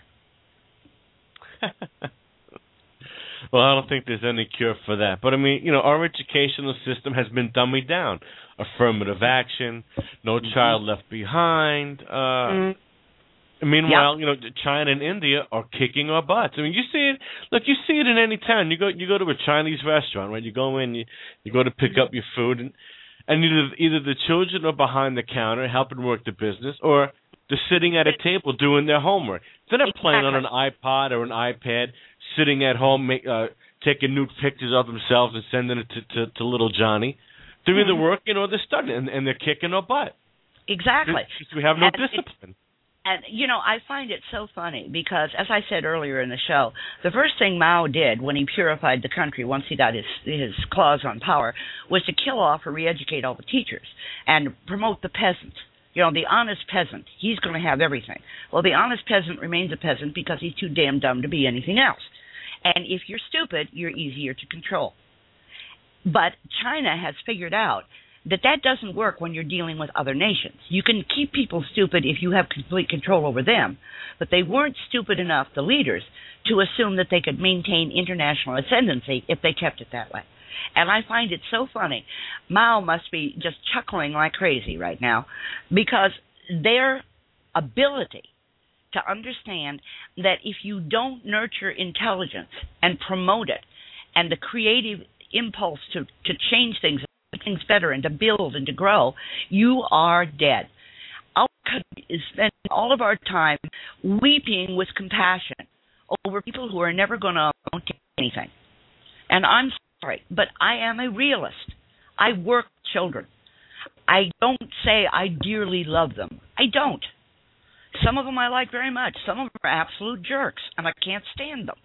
Well, I don't think there's any cure for that. But, I mean, our educational system has been dummied down. Affirmative action, no child left behind. Meanwhile, China and India are kicking our butts. I mean, you see it. Look, you see it in any town. You go to a Chinese restaurant, right? You go in, you go to pick up your food, and either the children are behind the counter helping work the business, or they're sitting at a table doing their homework. They're not playing on an iPod or an iPad, sitting at home, taking nude pictures of themselves and sending it to little Johnny. They're either working or they're studying, and they're kicking our butt. Exactly. We have no discipline. And, I find it so funny because, as I said earlier in the show, the first thing Mao did when he purified the country once he got his claws on power was to kill off or re-educate all the teachers and promote the peasant. The honest peasant. He's going to have everything. Well, the honest peasant remains a peasant because he's too damn dumb to be anything else. And if you're stupid, you're easier to control. But China has figured out that doesn't work when you're dealing with other nations. You can keep people stupid if you have complete control over them, but they weren't stupid enough, the leaders, to assume that they could maintain international ascendancy if they kept it that way. And I find it so funny. Mao must be just chuckling like crazy right now because their ability to understand that if you don't nurture intelligence and promote it and the creative impulse to change things better and to build and to grow, you are dead. Our country is spending all of our time weeping with compassion over people who are never going to amount to anything. And I'm sorry, but I am a realist. I work with children. I don't say I dearly love them. I don't. Some of them I like very much. Some of them are absolute jerks, and I can't stand them.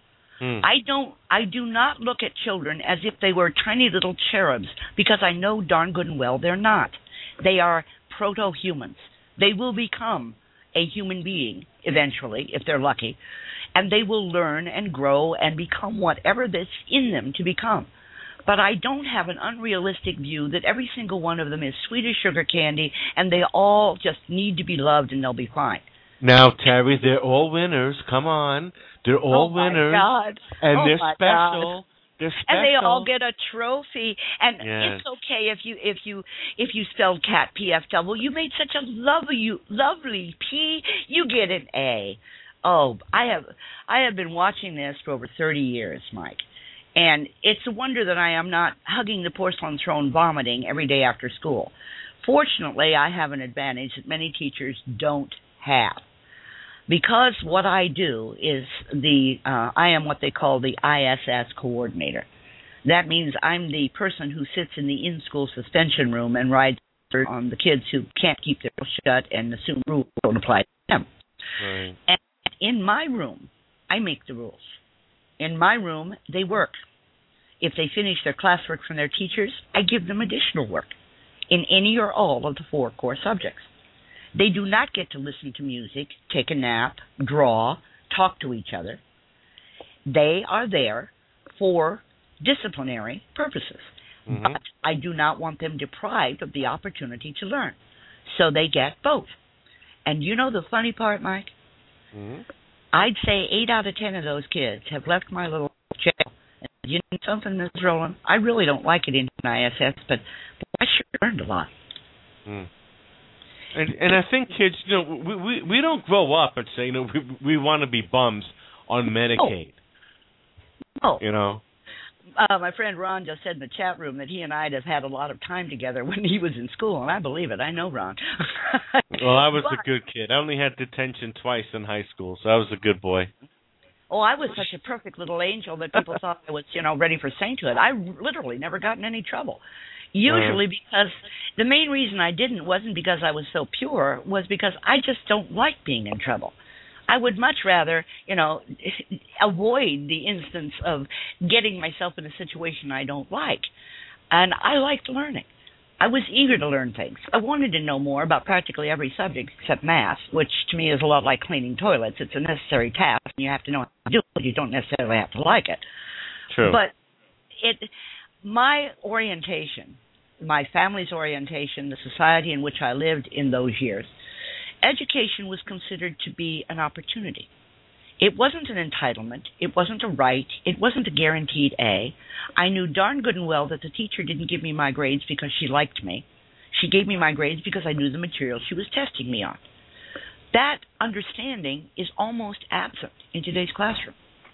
I do not look at children as if they were tiny little cherubs because I know darn good and well they're not. They are proto-humans. They will become a human being eventually, if they're lucky, and they will learn and grow and become whatever that's in them to become. But I don't have an unrealistic view that every single one of them is sweet as sugar candy and they all just need to be loved and they'll be fine. Now, Terry, they're all winners. Come on. They're all winners. God. And they're special. God. They're special. And they all get a trophy. And yes. It's okay if you spelled cat PFW. You made such a lovely P. You get an A. Oh, I have been watching this for over 30 years, Mike. And it's a wonder that I am not hugging the porcelain throne vomiting every day after school. Fortunately, I have an advantage that many teachers don't have. Because what I do is I am what they call the ISS coordinator. That means I'm the person who sits in the in-school suspension room and rides on the kids who can't keep their mouth shut and assume rules don't apply to them. Right. And in my room, I make the rules. In my room, they work. If they finish their classwork from their teachers, I give them additional work in any or all of the 4 core subjects. They do not get to listen to music, take a nap, draw, talk to each other. They are there for disciplinary purposes. Mm-hmm. But I do not want them deprived of the opportunity to learn. So they get both. And you know the funny part, Mike? Mm-hmm. I'd say 8 out of 10 of those kids have left my little jail. And you know something, Ms. Rowland? I really don't like it in ISS, but I sure learned a lot. Mm. And I think kids, we don't grow up and say, we want to be bums on Medicaid. Oh. My friend Ron just said in the chat room that he and I have had a lot of time together when he was in school, and I believe it. I know Ron. Well, I was a good kid. I only had detention twice in high school, so I was a good boy. Oh, I was such a perfect little angel that people thought I was, ready for sainthood. I literally never got in any trouble. Usually because the main reason I didn't wasn't because I was so pure, was because I just don't like being in trouble. I would much rather, avoid the instance of getting myself in a situation I don't like. And I liked learning. I was eager to learn things. I wanted to know more about practically every subject except math, which to me is a lot like cleaning toilets. It's a necessary task, and you have to know how to do it. You don't necessarily have to like it. True. But my orientation, my family's orientation, the society in which I lived in those years, education was considered to be an opportunity. It wasn't an entitlement. It wasn't a right. It wasn't a guaranteed A. I knew darn good and well that the teacher didn't give me my grades because she liked me. She gave me my grades because I knew the material she was testing me on. That understanding is almost absent in today's classroom.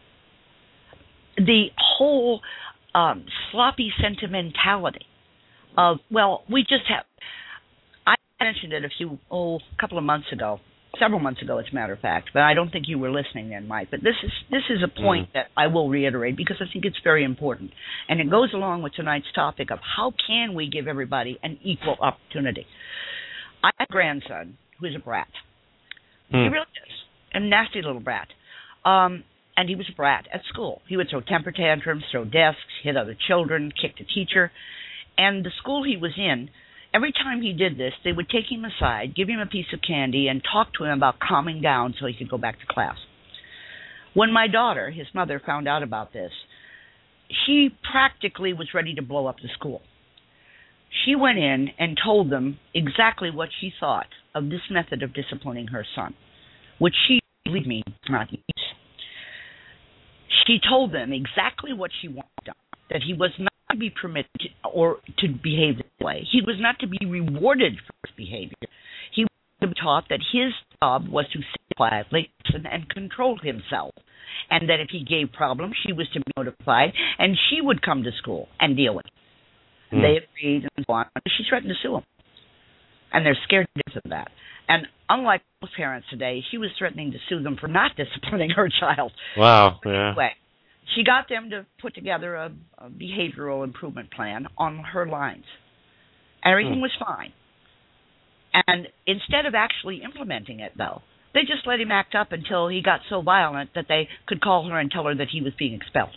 The whole sloppy sentimentality of, we just have... I mentioned it a couple of months ago, several months ago, as a matter of fact, but I don't think you were listening then, Mike. But this is a point that I will reiterate because I think it's very important. And it goes along with tonight's topic of how can we give everybody an equal opportunity. I have a grandson who is a brat. He really is. A nasty little brat. And he was a brat at school. He would throw temper tantrums, throw desks, hit other children, kick the teacher. And the school he was in, every time he did this, they would take him aside, give him a piece of candy, and talk to him about calming down so he could go back to class. When my daughter, his mother, found out about this, she practically was ready to blow up the school. She went in and told them exactly what she thought of this method of disciplining her son, which she, believe me, did not use. She told them exactly what she wanted done, that he was not to be permitted or to behave this way. He was not to be rewarded for his behavior. He was to be taught that his job was to sit quietly and control himself, and that if he gave problems, she was to be notified, and she would come to school and deal with it. And they agreed and so on. She threatened to sue him, and they're scared to death of that. And unlike most parents today, she was threatening to sue them for not disciplining her child. Wow, yeah. Anyway, she got them to put together a behavioral improvement plan on her lines. Everything was fine. And instead of actually implementing it, though, they just let him act up until he got so violent that they could call her and tell her that he was being expelled.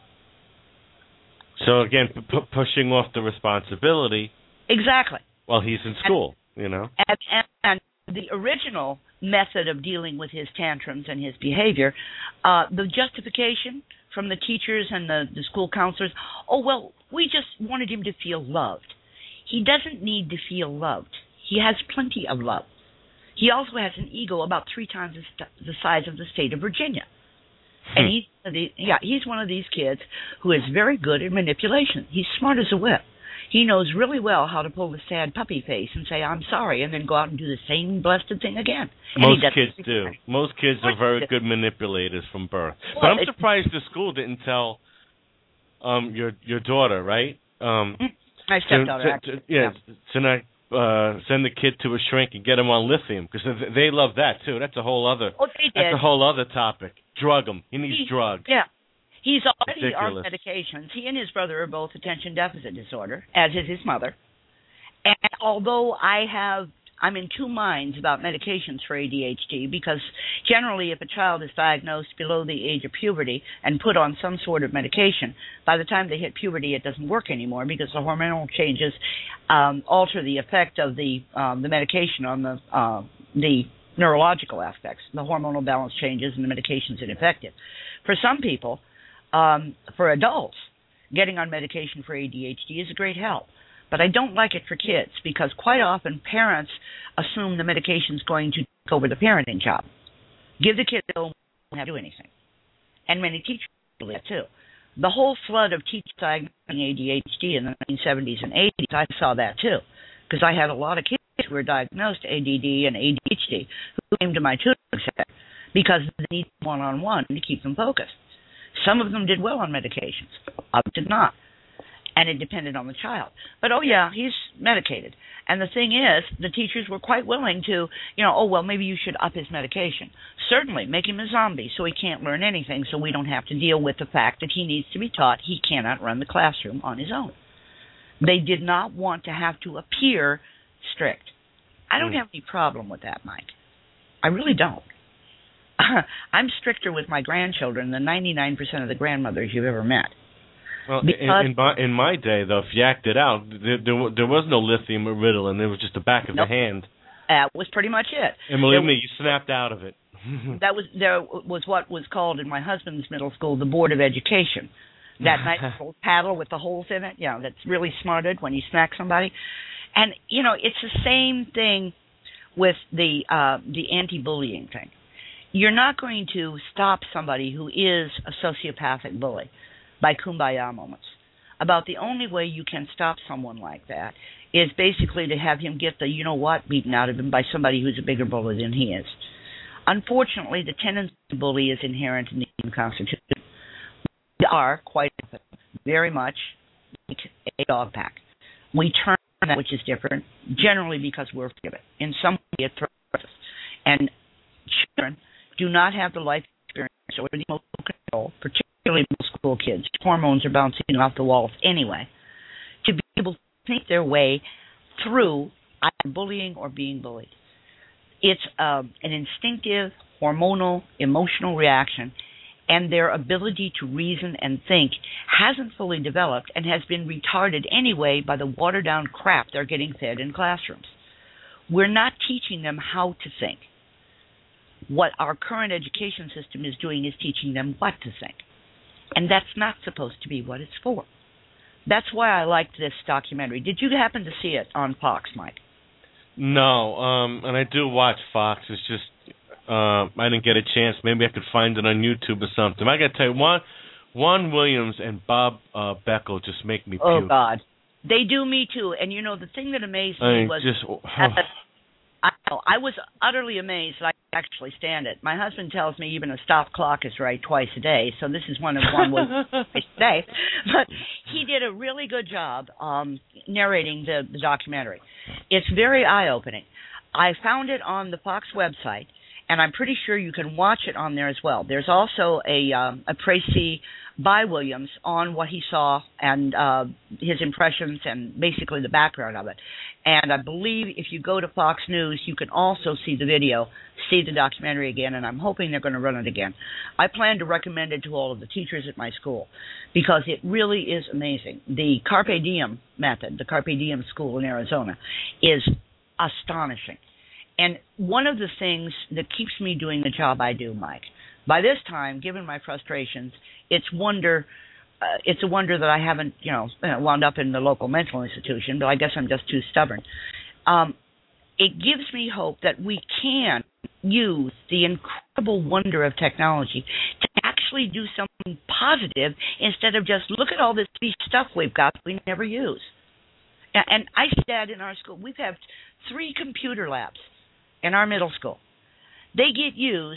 So, again, pushing off the responsibility. Exactly. While he's in school, And the original method of dealing with his tantrums and his behavior, the justification from the teachers and the school counselors, we just wanted him to feel loved. He doesn't need to feel loved. He has plenty of love. He also has an ego about 3 times the size of the state of Virginia. And he's one of these kids who is very good at manipulation. He's smart as a whip. He knows really well how to pull the sad puppy face and say, I'm sorry, and then go out and do the same blessed thing again. Most kids do. Most kids are very good manipulators from birth. But I'm surprised the school didn't tell your daughter, right? My stepdaughter, actually. To not send the kid to a shrink and get him on lithium, because they love that, too. That's a whole other That's a whole other topic. Drug him. He needs drugs. Yeah. He's already on medications. He and his brother are both attention deficit disorder, as is his mother. And although I'm in 2 minds about medications for ADHD, because generally if a child is diagnosed below the age of puberty and put on some sort of medication, by the time they hit puberty it doesn't work anymore because the hormonal changes alter the effect of the medication on the neurological aspects. The hormonal balance changes and the medication's ineffective. For some people, for adults, getting on medication for ADHD is a great help. But I don't like it for kids because quite often parents assume the medication's going to take over the parenting job. Give the kid a pill and won't have to do anything. And many teachers do that too. The whole flood of teachers diagnosing ADHD in the 1970s and 80s, I saw that too. because I had a lot of kids who were diagnosed ADD and ADHD who came to my tutoring center because they needed one-on-one to keep them focused. Some of them did well on medications. Others did not. And it depended on the child. But, oh, yeah, he's medicated. And the thing is, the teachers were quite willing to, maybe you should up his medication. Certainly, make him a zombie so he can't learn anything, so we don't have to deal with the fact that he needs to be taught he cannot run the classroom on his own. They did not want to have to appear strict. I don't have any problem with that, Mike. I really don't. I'm stricter with my grandchildren than 99% of the grandmothers you've ever met. Well, in my day, though, if you acted out, there was no lithium or Ritalin. It was just the back of the hand. That was pretty much it. And believe me, you snapped out of it. There was what was called in my husband's middle school the Board of Education. That nice little paddle with the holes in it, that's really smarted when you smack somebody. And, it's the same thing with the anti-bullying thing. You're not going to stop somebody who is a sociopathic bully by kumbaya moments. About the only way you can stop someone like that is basically to have him get the beaten out of him by somebody who's a bigger bully than he is. Unfortunately, the tendency to bully is inherent in the human constitution. We are quite very much like a dog pack. We turn on that which is different, generally because we're afraid of it. In some way, it throws us. And children do not have the life experience or the emotional control, particularly middle school kids. Hormones are bouncing off the walls anyway, to be able to think their way through either bullying or being bullied. It's an instinctive, hormonal, emotional reaction, and their ability to reason and think hasn't fully developed and has been retarded anyway by the watered-down crap they're getting fed in classrooms. We're not teaching them how to think. What our current education system is doing is teaching them what to think. And that's not supposed to be what it's for. That's why I liked this documentary. Did you happen to see it on Fox, Mike? No, and I do watch Fox. It's just I didn't get a chance. Maybe I could find it on YouTube or something. I got to tell you, Juan Williams and Bob Beckel just make me puke. Oh, God. They do me, too. And, the thing that amazed me was... I was utterly amazed that I could actually stand it. My husband tells me even a stop clock is right twice a day, so this is one was twice a day. But he did a really good job narrating the documentary. It's very eye-opening. I found it on the Fox website, and I'm pretty sure you can watch it on there as well. There's also a précis by Williams on what he saw and his impressions and basically the background of it. And I believe if you go to Fox News, you can also see the video, see the documentary again, and I'm hoping they're going to run it again. I plan to recommend it to all of the teachers at my school because it really is amazing. The Carpe Diem method, the Carpe Diem school in Arizona, is astonishing. And one of the things that keeps me doing the job I do, Mike, by this time, given my frustrations, it's a wonder that I haven't, wound up in the local mental institution, but I guess I'm just too stubborn. It gives me hope that we can use the incredible wonder of technology to actually do something positive instead of just look at all this stuff we've got we never use. And I said in our school, we've had 3 computer labs in our middle school. They get used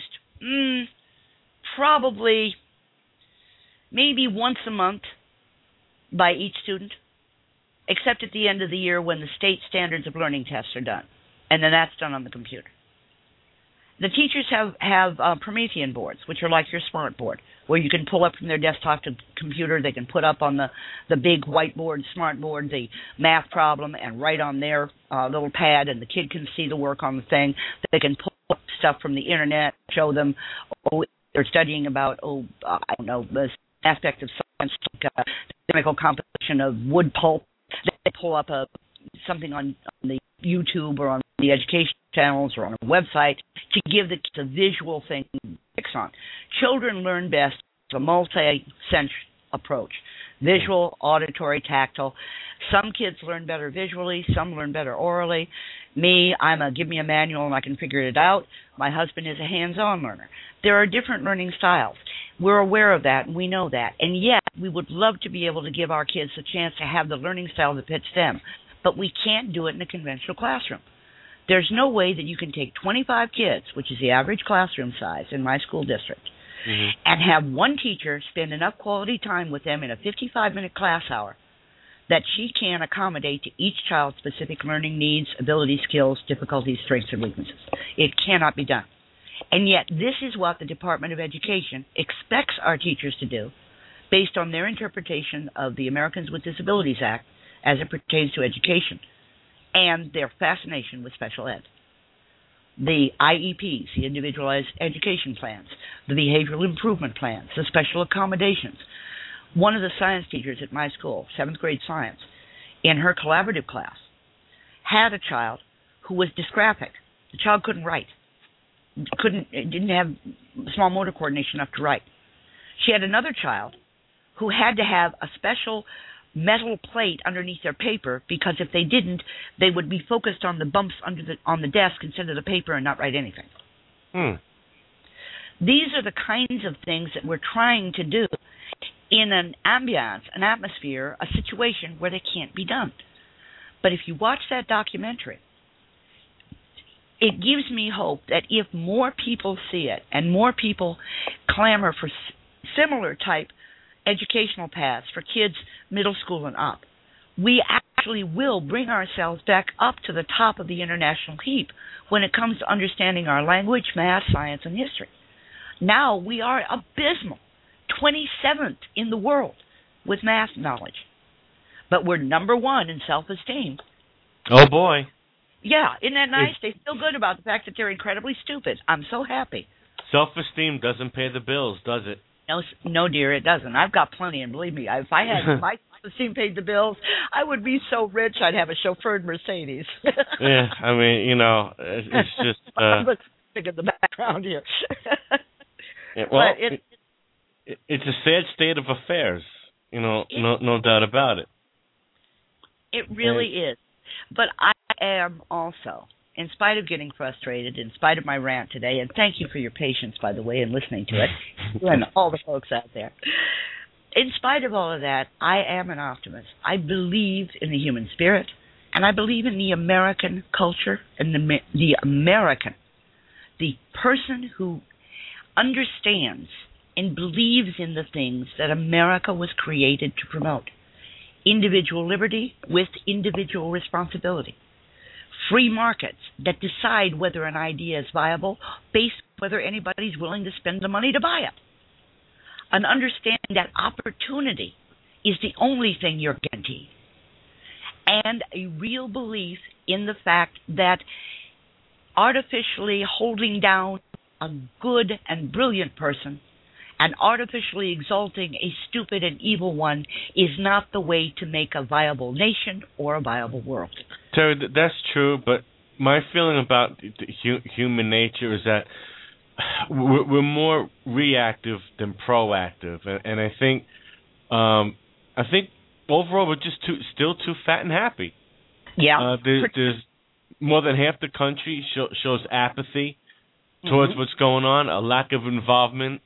probably maybe once a month by each student, except at the end of the year when the state standards of learning tests are done, and then that's done on the computer. The teachers have Promethean boards, which are like your smart board, where you can pull up from their desktop to computer. They can put up on the big whiteboard, smart board, the math problem and write on their little pad, and the kid can see the work on the thing. They can pull up stuff from the internet, show them, they're studying about, the aspect of science, like the chemical composition of wood pulp. They pull up something on the YouTube or on the education channels or on a website to give the visual thing to fix on. Children learn best with a multi-sense approach. Visual, auditory, tactile. Some kids learn better visually, some learn better orally. Me, give me a manual and I can figure it out. My husband is a hands-on learner. There are different learning styles. We're aware of that and we know that. And yet, we would love to be able to give our kids a chance to have the learning style that fits them. but we can't do it in a conventional classroom. There's no way that you can take 25 kids, which is the average classroom size in my school district, and have one teacher spend enough quality time with them in a 55-minute class hour that she can accommodate to each child's specific learning needs, abilities, skills, difficulties, strengths, and weaknesses. It cannot be done. And yet this is what the Department of Education expects our teachers to do based on their interpretation of the Americans with Disabilities Act as it pertains to education and their fascination with special ed. The IEPs, the Individualized Education Plans, the Behavioral Improvement Plans, the Special Accommodations. One of the science teachers at my school, 7th grade science, in her collaborative class, had a child who was dysgraphic. The child couldn't write, didn't have small motor coordination enough to write. She had another child who had to have a special metal plate underneath their paper because if they didn't, they would be focused on the bumps on the desk instead of the paper and not write anything. These are the kinds of things that we're trying to do in an ambiance, an atmosphere, a situation where they can't be done. But if you watch that documentary, it gives me hope that if more people see it and more people clamor for similar type educational paths for kids middle school and up, we actually will bring ourselves back up to the top of the international heap when it comes to understanding our language, math, science, and history. Now we are abysmal, 27th in the world with math knowledge. But we're number one in self-esteem. Oh, boy. Yeah, isn't that nice? They feel good about the fact that they're incredibly stupid. I'm so happy. Self-esteem doesn't pay the bills, does it? No, dear, it doesn't. I've got plenty, and believe me, if I had my self-esteem paid the bills, I would be so rich I'd have a chauffeured Mercedes. Yeah, I mean, it's just... I'm in the background here. Yeah, well, it's a sad state of affairs, no doubt about it. It really is. But I am also, in spite of getting frustrated, in spite of my rant today, and thank you for your patience, by the way, in listening to it, and all the folks out there. In spite of all of that, I am an optimist. I believe in the human spirit, and I believe in the American culture and the person who understands and believes in the things that America was created to promote. Individual liberty with individual responsibility. Free markets that decide whether an idea is viable based on whether anybody's willing to spend the money to buy it. An understanding that opportunity is the only thing you're guaranteed. And a real belief in the fact that artificially holding down a good and brilliant person and artificially exalting a stupid and evil one is not the way to make a viable nation or a viable world. Terry, that's true, but my feeling about human nature is that we're more reactive than proactive, and I think overall we're just still too fat and happy. Yeah. There's more than half the country shows apathy towards what's going on, a lack of involvement,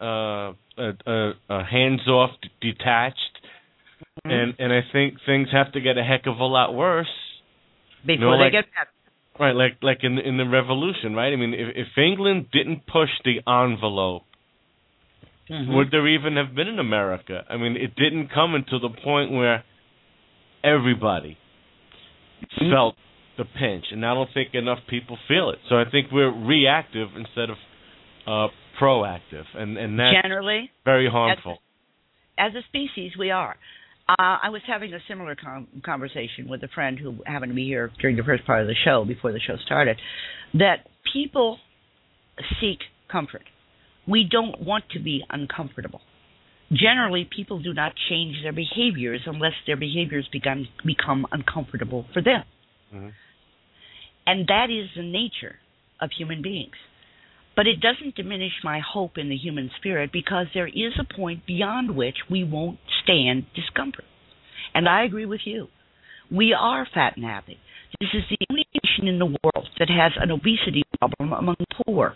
hands-off, detached, and I think things have to get a heck of a lot worse before they get better. Right, like in the revolution, right? I mean, if England didn't push the envelope, would there even have been an America? I mean, it didn't come until the point where everybody felt the pinch, and I don't think enough people feel it. So I think we're reactive instead of proactive, and that's generally very harmful. As a species, we are. I was having a similar conversation with a friend who happened to be here during the first part of the show, before the show started, that people seek comfort. We don't want to be uncomfortable. Generally, people do not change their behaviors unless their behaviors become uncomfortable for them. And that is the nature of human beings. But it doesn't diminish my hope in the human spirit, because there is a point beyond which we won't stand discomfort. And I agree with you. We are fat and happy. This is the only nation in the world that has an obesity problem among the poor.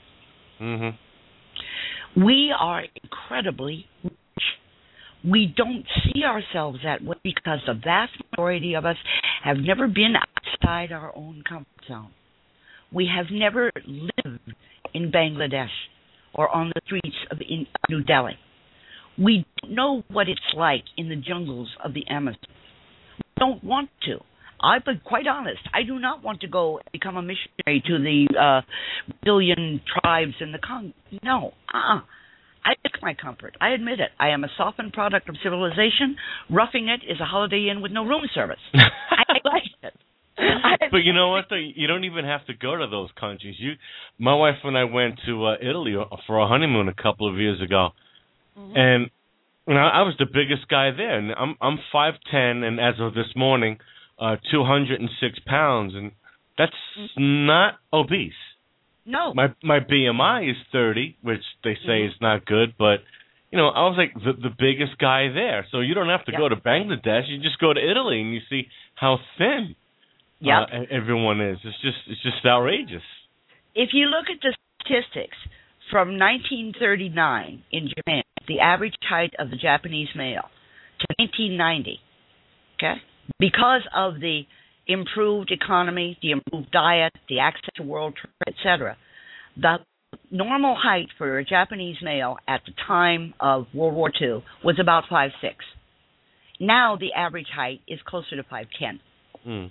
We are incredibly rich. We don't see ourselves that way because the vast majority of us have never been outside our own comfort zone. We have never lived in Bangladesh or on the streets of New Delhi. We don't know what it's like in the jungles of the Amazon. We don't want to. I've been quite honest. I do not want to go and become a missionary to the Brazilian tribes in the Congo. No. I like my comfort. I admit it. I am a softened product of civilization. Roughing it is a Holiday Inn with no room service. I like it. But you know what, though? You don't even have to go to those countries. My wife and I went to Italy for a honeymoon a couple of years ago, and I was the biggest guy there. And I'm 5'10", and as of this morning, 206 pounds, and that's not obese. No. My BMI is 30, which they say is not good, but I was like the biggest guy there. So you don't have to go to Bangladesh. You just go to Italy and you see how thin everyone is. It's just outrageous. If you look at the statistics from 1939 in Japan, the average height of the Japanese male, to 1990, okay, because of the improved economy, the improved diet, the access to world trade, etc., the normal height for a Japanese male at the time of World War II was about 5'6". Now the average height is closer to 5'10". And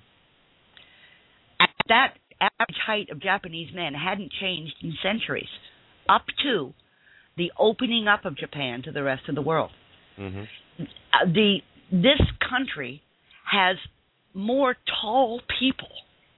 that average height of Japanese men hadn't changed in centuries, up to the opening up of Japan to the rest of the world. This country has more tall people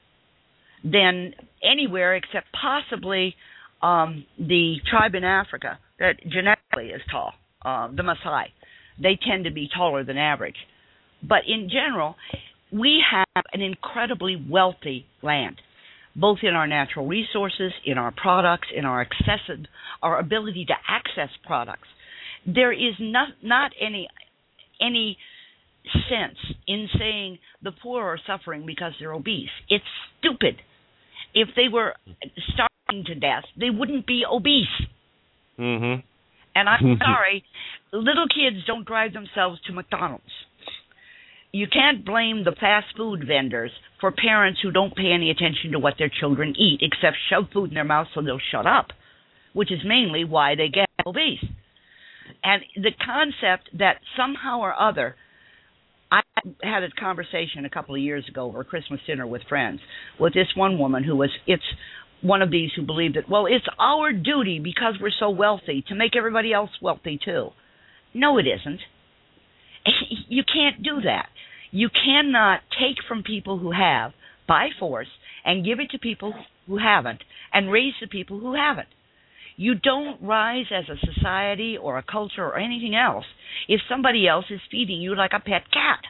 than anywhere except possibly the tribe in Africa that genetically is tall, the Maasai. They tend to be taller than average. But in general, we have an incredibly wealthy land, both in our natural resources, in our products, in our ability to access products. There is not any sense in saying the poor are suffering because they're obese. It's stupid. If they were starving to death, they wouldn't be obese. And I'm sorry, little kids don't drive themselves to McDonald's. You can't blame the fast food vendors for parents who don't pay any attention to what their children eat, except shove food in their mouth so they'll shut up, which is mainly why they get obese. And the concept that somehow or other, I had a conversation a couple of years ago over a Christmas dinner with friends with this one woman it's one of these who believed that, well, it's our duty because we're so wealthy to make everybody else wealthy too. No, it isn't. You can't do that. You cannot take from people who have by force and give it to people who haven't and raise the people who haven't. You don't rise as a society or a culture or anything else if somebody else is feeding you like a pet cat.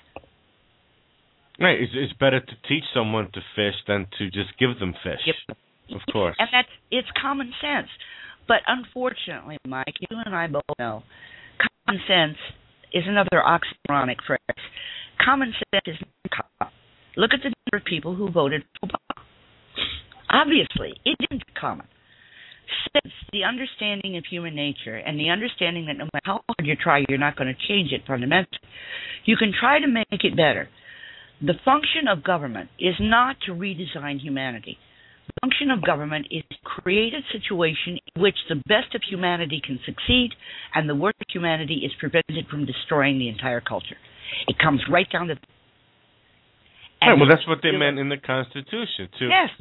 Right. It's better to teach someone to fish than to just give them fish. Yep. Of course. And it's common sense. But unfortunately, Mike, you and I both know, common sense is another oxymoronic phrase. Common sense is not common. Look at the number of people who voted for Obama. Obviously, it isn't common. Since the understanding of human nature and the understanding that no matter how hard you try, you're not going to change it fundamentally, you can try to make it better. The function of government is not to redesign humanity. The function of government is to create a situation in which the best of humanity can succeed and the worst of humanity is prevented from destroying the entire culture. It comes right down to... Right, well, that's what they meant in the Constitution, too. Yes.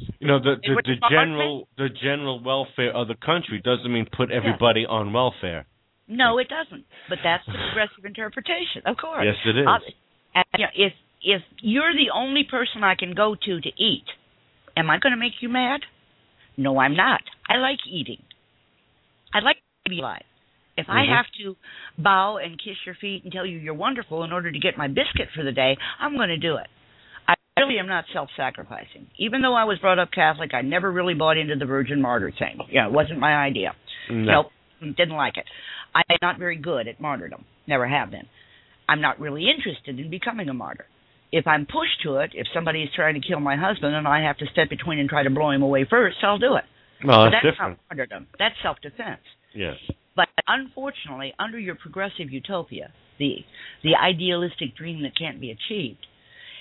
The general welfare of the country doesn't mean put everybody on welfare. No, it doesn't. But that's the progressive interpretation, of course. Yes, it is. If you're the only person I can go to eat, am I going to make you mad? No, I'm not. I like eating. I like to be alive. If I have to bow and kiss your feet and tell you you're wonderful in order to get my biscuit for the day, I'm going to do it. I really am not self-sacrificing. Even though I was brought up Catholic, I never really bought into the virgin martyr thing. It wasn't my idea. No. Nope, didn't like it. I'm not very good at martyrdom. Never have been. I'm not really interested in becoming a martyr. If I'm pushed to it, if somebody is trying to kill my husband and I have to step between and try to blow him away first, I'll do it. Well, that's different. Not martyrdom. That's self-defense. Yes. But unfortunately, under your progressive utopia, the idealistic dream that can't be achieved,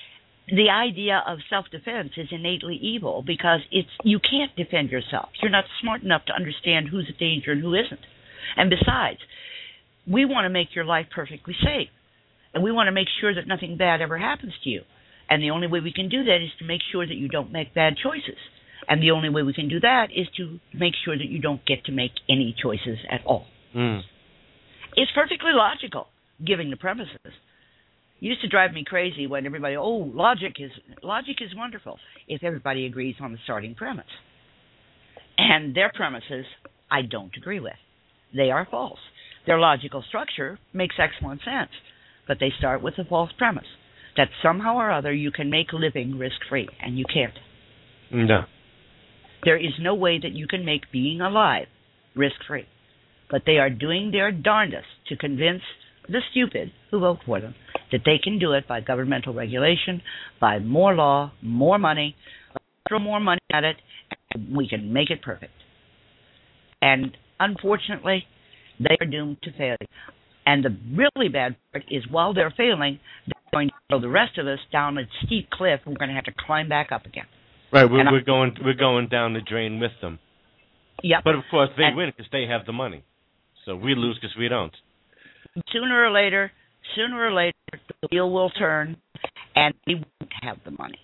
the idea of self-defense is innately evil because you can't defend yourself. You're not smart enough to understand who's a danger and who isn't. And besides, we want to make your life perfectly safe, and we want to make sure that nothing bad ever happens to you. And the only way we can do that is to make sure that you don't make bad choices. And the only way we can do that is to make sure that you don't get to make any choices at all. Mm. It's perfectly logical, given the premises. It used to drive me crazy when everybody, logic is wonderful if everybody agrees on the starting premise. And their premises, I don't agree with. They are false. Their logical structure makes excellent sense, but they start with a false premise that somehow or other you can make a living risk-free, and you can't. No. There is no way that you can make being alive risk-free. But they are doing their darndest to convince the stupid who vote for them that they can do it by governmental regulation, by more law, more money, throw more money at it, and we can make it perfect. And unfortunately, they are doomed to failure. And the really bad part is while they're failing, they're going to throw the rest of us down a steep cliff, and we're going to have to climb back up again. Right, we're going down the drain with them. Yep. But of course they win because they have the money. So we lose because we don't. Sooner or later, the wheel will turn, and we won't have the money.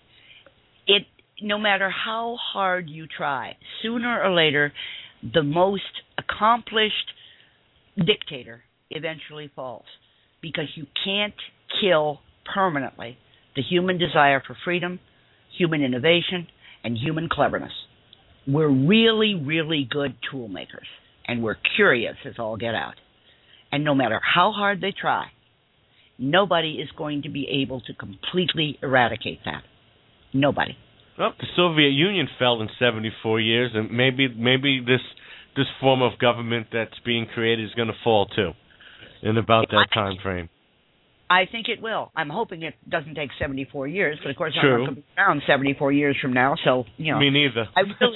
No matter how hard you try, sooner or later, the most accomplished dictator eventually falls because you can't kill permanently the human desire for freedom, human innovation, and human cleverness. We're really, really good tool makers, and we're curious as all get out. And no matter how hard they try, nobody is going to be able to completely eradicate that. Nobody. Well, the Soviet Union fell in 74 years, and maybe this form of government that's being created is going to fall too in about that time frame. I think it will. I'm hoping it doesn't take 74 years, but of course True. I'm not going to be around 74 years from now, so, you know. Me neither.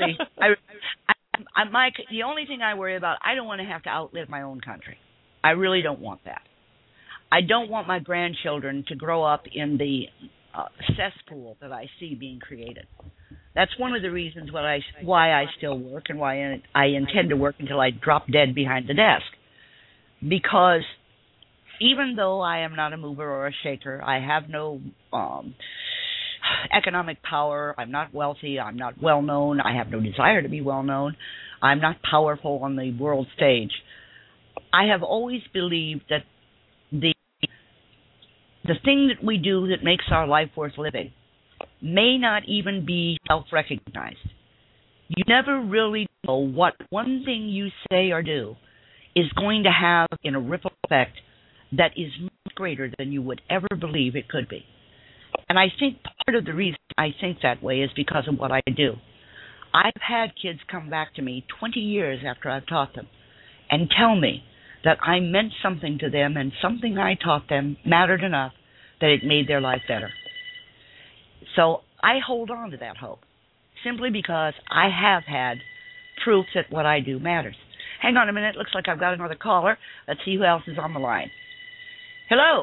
Mike, the only thing I worry about, I don't want to have to outlive my own country. I really don't want that. I don't want my grandchildren to grow up in the cesspool that I see being created. That's one of the reasons why I still work and why I intend to work until I drop dead behind the desk. Because even though I am not a mover or a shaker, I have no economic power, I'm not wealthy, I'm not well-known, I have no desire to be well-known, I'm not powerful on the world stage, I have always believed that the thing that we do that makes our life worth living may not even be self-recognized. You never really know what one thing you say or do is going to have in a ripple effect that is much greater than you would ever believe it could be. And I think part of the reason I think that way is because of what I do. I've had kids come back to me 20 years after I've taught them and tell me that I meant something to them and something I taught them mattered enough that it made their life better. So I hold on to that hope simply because I have had proof that what I do matters. Hang on a minute. Looks like I've got another caller. Let's see who else is on the line. Hello.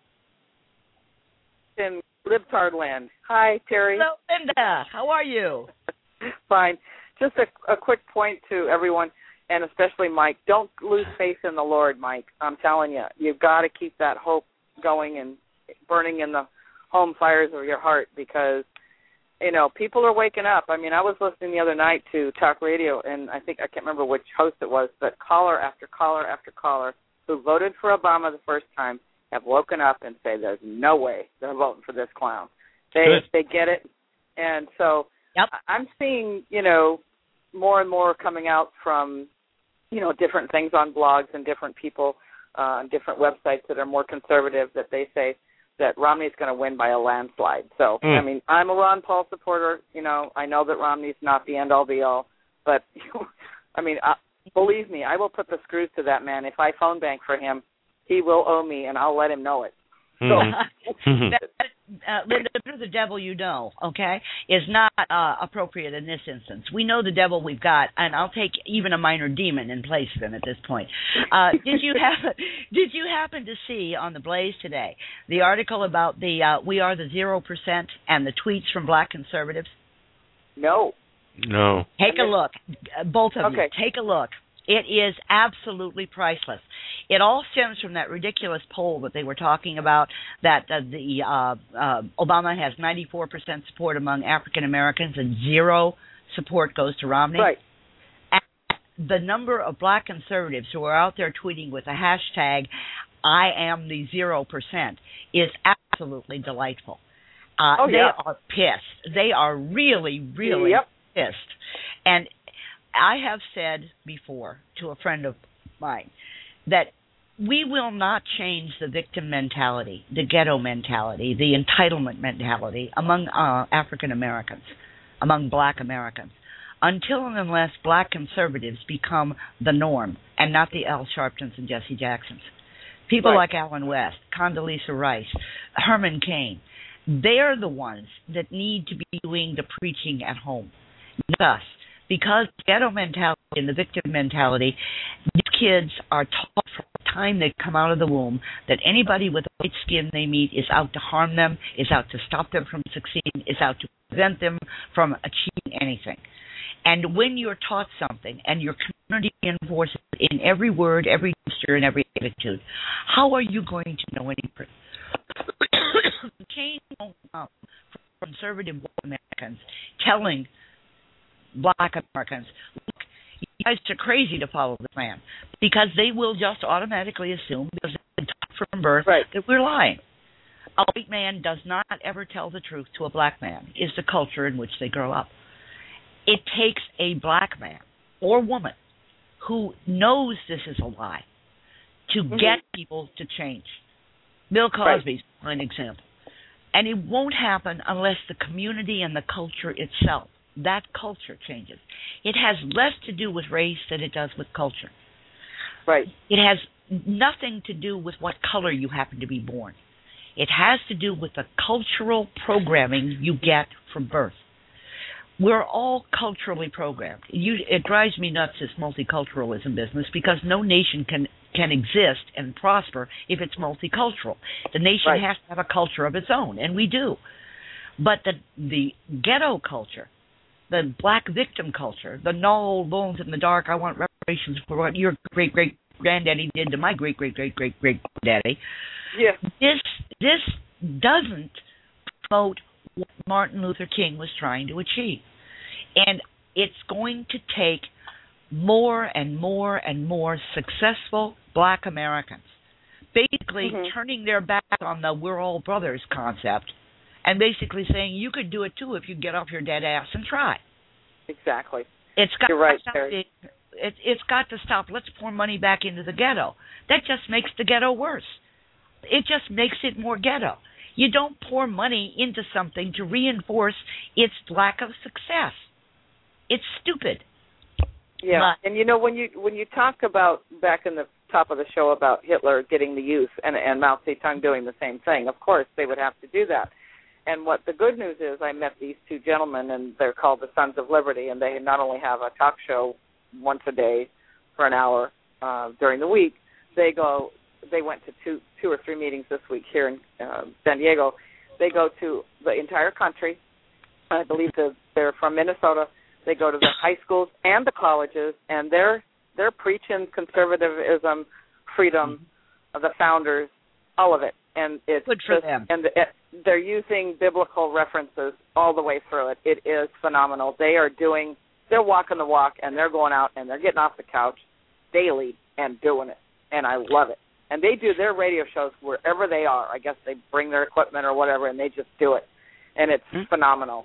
In Libtard land. Hi, Terry. Hello, Linda. How are you? Fine. Just a quick point to everyone, and especially Mike. Don't lose faith in the Lord, Mike. I'm telling you. You've got to keep that hope going and burning in the home fires of your heart because, you know, people are waking up. I mean, I was listening the other night to talk radio, and I can't remember which host it was, but caller after caller after caller who voted for Obama the first time have woken up and say there's no way they're voting for this clown. They get it. And so yep. I'm seeing, you know, more and more coming out from, you know, different things on blogs and different people on different websites that are more conservative that they say that Romney's going to win by a landslide. So, I mean, I'm a Ron Paul supporter. You know, I know that Romney's not the end-all, be-all. But, I mean, believe me, I will put the screws to that man. If I phone bank for him, he will owe me, and I'll let him know it. So Linda, the devil you know, okay, is not appropriate in this instance. We know the devil we've got, and I'll take even a minor demon in place of him at this point. Did you happen to see on the Blaze today the article about the We Are the 0% and the tweets from black conservatives? No. Take a look, both of Okay. you. Take a look. It is absolutely priceless. It all stems from that ridiculous poll that they were talking about, that Obama has 94% support among African Americans and 0 support goes to Romney. Right. And the number of black conservatives who are out there tweeting with the hashtag I am the 0% is absolutely delightful. They are pissed. They are really, really pissed. And I have said before to a friend of mine that we will not change the victim mentality, the ghetto mentality, the entitlement mentality among African Americans, among black Americans, until and unless black conservatives become the norm and not the Al Sharptons and Jesse Jacksons. People like Alan West, Condoleezza Rice, Herman Cain, they're the ones that need to be doing the preaching at home, not us. Because ghetto mentality and the victim mentality, these kids are taught from the time they come out of the womb that anybody with white skin they meet is out to harm them, is out to stop them from succeeding, is out to prevent them from achieving anything. And when you're taught something and your community reinforces it in every word, every gesture, and every attitude, how are you going to know any different? Change won't come from conservative Americans telling black Americans, look, you guys are crazy to follow this man, because they will just automatically assume, because they've been taught from birth, that we're lying. A white man does not ever tell the truth to a black man, is the culture in which they grow up. It takes a black man or woman who knows this is a lie to get people to change. Bill Cosby's an example. And it won't happen unless the community and the culture itself, that culture changes. It has less to do with race than it does with culture. Right. It has nothing to do with what color you happen to be born. It has to do with the cultural programming you get from birth. We're all culturally programmed. It drives me nuts, this multiculturalism business, because no nation can exist and prosper if it's multicultural. The nation has to have a culture of its own, and we do. But the ghetto culture, the black victim culture, the no old bones in the dark, I want reparations for what your great-great-granddaddy did to my great-great-great-great-great-granddaddy. This doesn't promote what Martin Luther King was trying to achieve. And it's going to take more and more and more successful black Americans basically turning their back on the we're all brothers concept and basically saying you could do it too if you get off your dead ass and try. Exactly. It's got You're right, to stop Terry. It's got to stop. Let's pour money back into the ghetto. That just makes the ghetto worse. It just makes it more ghetto. You don't pour money into something to reinforce its lack of success. It's stupid. Yeah, and you know when you talk about back in the top of the show about Hitler getting the youth and Mao Zedong doing the same thing, of course they would have to do that. And what the good news is, I met these two gentlemen, and they're called the Sons of Liberty, and they not only have a talk show once a day for an hour during the week. They went to two or three meetings this week here in San Diego. They go to the entire country. I believe they're from Minnesota. They go to the high schools and the colleges, and they're preaching conservatism, freedom, the founders, all of it. And it's good for them. And they're using biblical references all the way through it. It is phenomenal. They're walking the walk, and they're going out and they're getting off the couch daily and doing it. And I love it. And they do their radio shows wherever they are. I guess they bring their equipment or whatever, and they just do it. And it's phenomenal.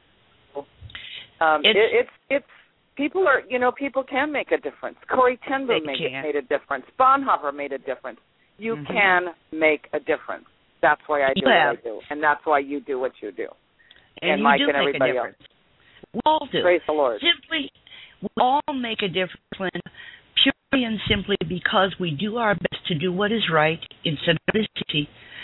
It's people are, people can make a difference. Corey ten Boom made a difference. Bonhoeffer made a difference. You can make a difference. That's why I do what I do, and that's why you do what you do. And Mike and everybody else. We all do. Praise the Lord. We all make a difference, Lynn, purely and simply because we do our best to do what is right instead of what is easy,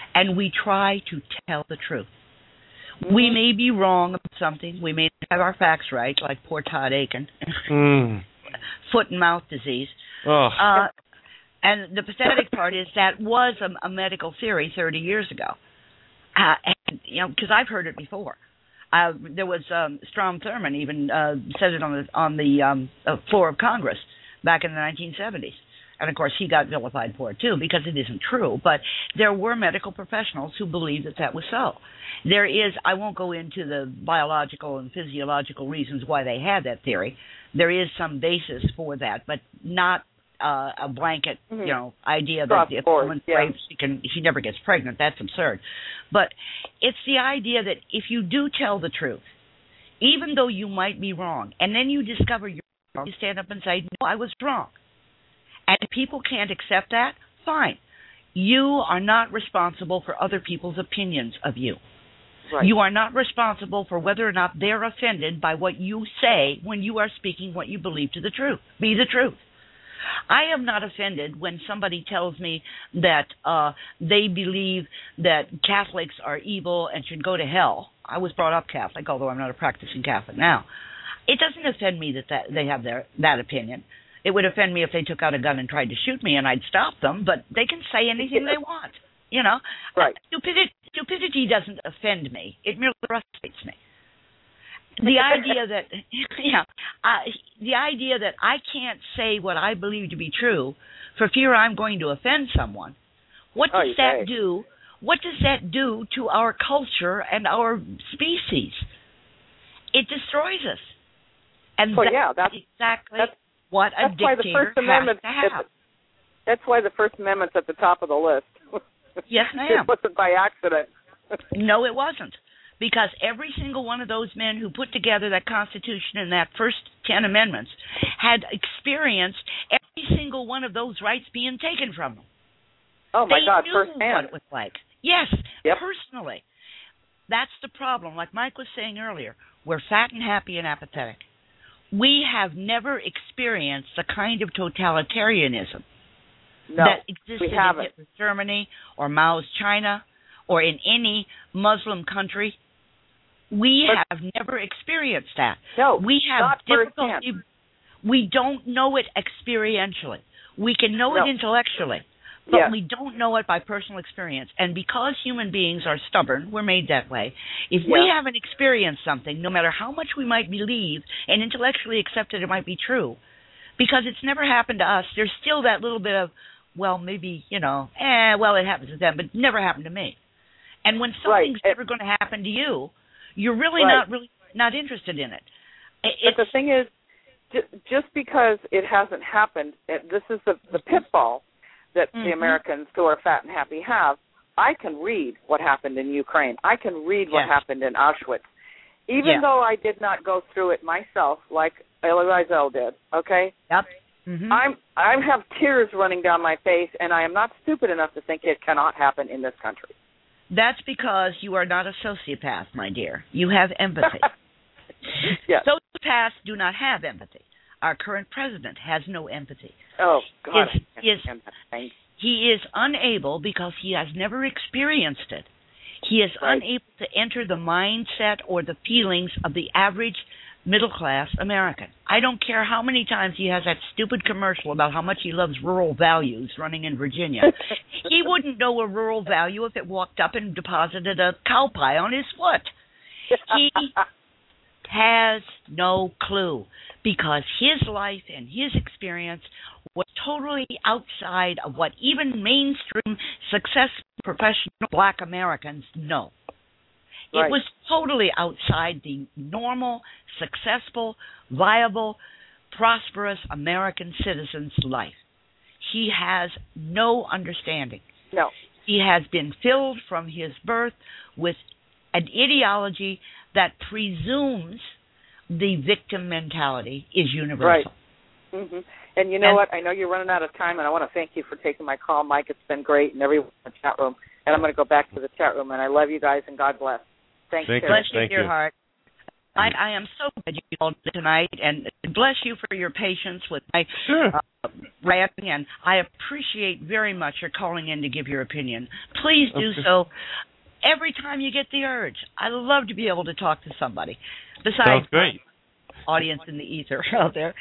and we try to tell the truth. We may be wrong about something. We may not have our facts right, like poor Todd Aiken, foot and mouth disease. And the pathetic part is that was a medical theory 30 years ago, and because I've heard it before. There was Strom Thurmond even said it on the floor of Congress back in the 1970s. And, of course, he got vilified for it, too, because it isn't true. But there were medical professionals who believed that was so. There is, I won't go into the biological and physiological reasons why they had that theory. There is some basis for that, but not a blanket, idea that if a woman rapes, she never gets pregnant. That's absurd. But it's the idea that if you do tell the truth, even though you might be wrong, and then you discover you're wrong, you stand up and say, no, I was wrong. And if people can't accept that, fine. You are not responsible for other people's opinions of you. Right. You are not responsible for whether or not they're offended by what you say when you are speaking what you believe to the truth. Be the truth. I am not offended when somebody tells me that they believe that Catholics are evil and should go to hell. I was brought up Catholic, although I'm not a practicing Catholic now. It doesn't offend me that they have that opinion. It would offend me if they took out a gun and tried to shoot me, and I'd stop them, but they can say anything they want, Right. Stupidity doesn't offend me. It merely frustrates me. The idea that I can't say what I believe to be true for fear I'm going to offend someone, what does that do? What does that do to our culture and our species? It destroys us. And that's exactly what a dictator has to have. That's why the First Amendment's at the top of the list. Yes, ma'am. It wasn't by accident. No, it wasn't. Because every single one of those men who put together that Constitution and that first 10 amendments had experienced every single one of those rights being taken from them. Oh, my God, firsthand. They knew what it was like. Yes, yep. Personally. That's the problem. Like Mike was saying earlier, we're fat and happy and apathetic. We have never experienced the kind of totalitarianism that existed in Hitler's Germany or Mao's China or in any Muslim country. We have never experienced that. No, we have not difficulty. firsthand. We don't know it experientially. We can know it intellectually, but we don't know it by personal experience. And because human beings are stubborn, we're made that way. If we haven't experienced something, no matter how much we might believe and intellectually accept that it might be true, because it's never happened to us, there's still that little bit of, well, maybe, it happens to them, but it never happened to me. And when something's never going to happen to you, you're really not interested in it. But the thing is, just because it hasn't happened, this is the pitfall that the Americans who are fat and happy have. I can read what happened in Ukraine. I can read what happened in Auschwitz. Even though I did not go through it myself like Elie Wiesel did, okay? Yep. Mm-hmm. I have tears running down my face, and I am not stupid enough to think it cannot happen in this country. That's because you are not a sociopath, my dear. You have empathy. Yes. Sociopaths do not have empathy. Our current president has no empathy. Oh, God. He is unable, because he has never experienced it, he is unable to enter the mindset or the feelings of the average middle-class American. I don't care how many times he has that stupid commercial about how much he loves rural values running in Virginia. He wouldn't know a rural value if it walked up and deposited a cow pie on his foot. He has no clue, because his life and his experience was totally outside of what even mainstream successful professional black Americans know. It was totally outside the normal, successful, viable, prosperous American citizen's life. He has no understanding. No. He has been filled from his birth with an ideology that presumes the victim mentality is universal. Right. Mm-hmm. And you know what? I know you're running out of time, and I want to thank you for taking my call, Mike. It's been great, and everyone in the chat room. And I'm going to go back to the chat room, and I love you guys, and God bless. Thanks, bless you, dear heart. I am so glad you called tonight, and bless you for your patience with my ranting, and I appreciate very much your calling in to give your opinion. Please do so every time you get the urge. I love to be able to talk to somebody. Besides, sounds great. Audience in the ether out there.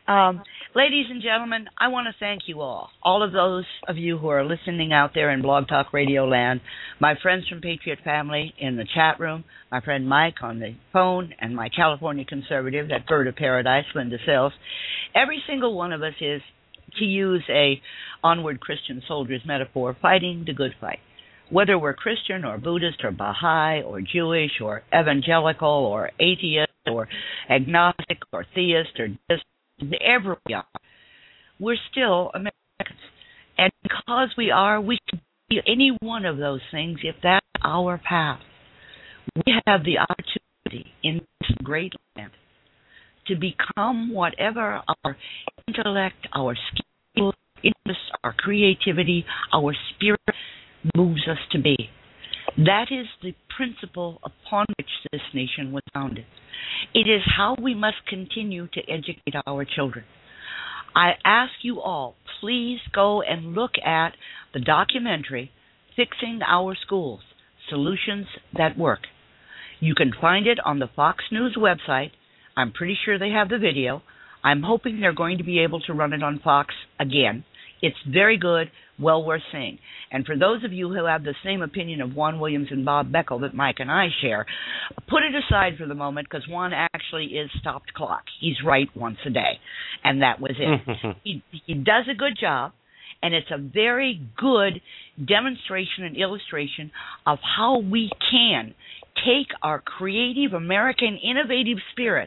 Ladies and gentlemen, I want to thank you all of those of you who are listening out there in Blog Talk Radio land, my friends from Patriot Family in the chat room, my friend Mike on the phone, and my California conservative, that bird of paradise, Linda Sells. Every single one of us is, to use a onward Christian soldier's metaphor, fighting the good fight. Whether we're Christian or Buddhist or Baha'i or Jewish or evangelical or atheist or agnostic or theist or whatever we are, we're still Americans. And because we are, we can be any one of those things if that's our path. We have the opportunity in this great land to become whatever our intellect, our skill, interest, our creativity, our spirit moves us to be. That is the principle upon which this nation was founded. It is how we must continue to educate our children. I ask you all, please go and look at the documentary, Fixing Our Schools, Solutions That Work. You can find it on the Fox News website. I'm pretty sure they have the video. I'm hoping they're going to be able to run it on Fox again. It's very good, well worth seeing. And for those of you who have the same opinion of Juan Williams and Bob Beckel that Mike and I share, put it aside for the moment, because Juan actually is stopped clock. He's right once a day, and that was it. He does a good job, and it's a very good demonstration and illustration of how we can take our creative American innovative spirit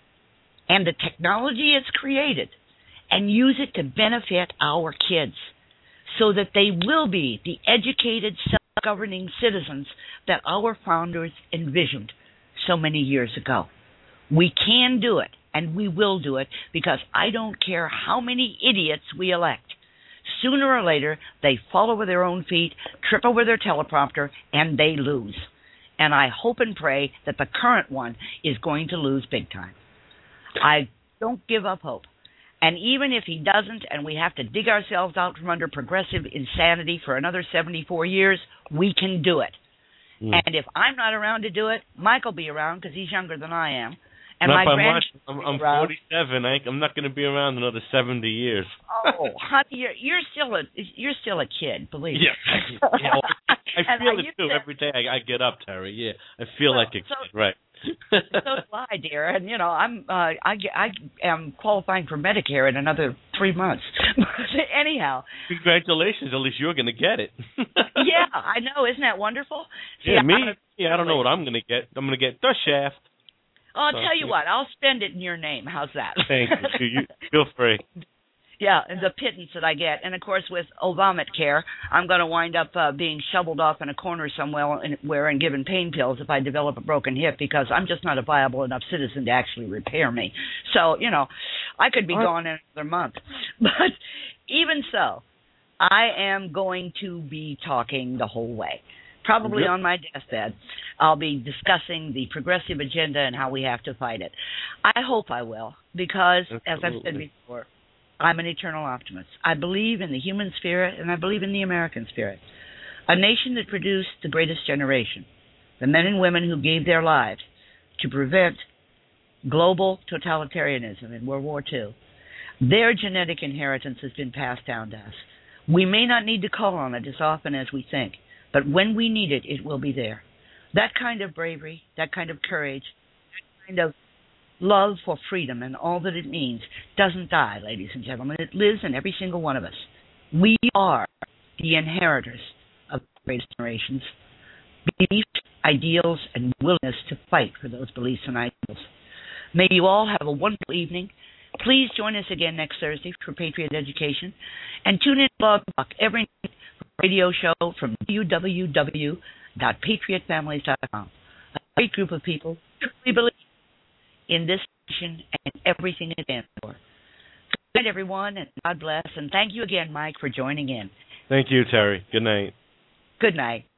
and the technology it's created and use it to benefit our kids so that they will be the educated, self-governing citizens that our founders envisioned so many years ago. We can do it, and we will do it, because I don't care how many idiots we elect. Sooner or later, they fall over their own feet, trip over their teleprompter, and they lose. And I hope and pray that the current one is going to lose big time. I don't give up hope. And even if he doesn't, and we have to dig ourselves out from under progressive insanity for another 74 years, we can do it. And if I'm not around to do it, Mike will be around because he's younger than I am. And not my by much. grandchildren I'm 47. I'm not going to be around another 70 years. Oh, honey, you're still a kid, believe me. Yeah. I feel it too every day I get up, Terry. Yeah, I feel like a kid, right? So do I, dear. And I am qualifying for Medicare in another 3 months. Anyhow, congratulations. At least you're going to get it. Yeah, I know. Isn't that wonderful? Yeah, me. I don't know what I'm going to get. I'm going to get the Shaft. Oh, I'll tell you what. I'll spend it in your name. How's that? Thank you. You feel free. Yeah, and the pittance that I get. And, of course, with Obamacare, I'm going to wind up being shoveled off in a corner somewhere and given pain pills if I develop a broken hip, because I'm just not a viable enough citizen to actually repair me. So, I could be gone in another month. But even so, I am going to be talking the whole way. Probably on my deathbed, I'll be discussing the progressive agenda and how we have to fight it. I hope I will, because, as I've said before, I'm an eternal optimist. I believe in the human spirit, and I believe in the American spirit. A nation that produced the greatest generation, the men and women who gave their lives to prevent global totalitarianism in World War II. Their genetic inheritance has been passed down to us. We may not need to call on it as often as we think, but when we need it, it will be there. That kind of bravery, that kind of courage, that kind of love for freedom and all that it means doesn't die, ladies and gentlemen. It lives in every single one of us. We are the inheritors of the greatest generations, beliefs, ideals, and willingness to fight for those beliefs and ideals. May you all have a wonderful evening. Please join us again next Thursday for Patriot Education, and tune in to Blog Talk every night for a radio show from www.patriotfamilies.com. A great group of people who truly believe in this nation and everything it stands for. Good night, everyone, and God bless. And thank you again, Mike, for joining in. Thank you, Terry. Good night. Good night.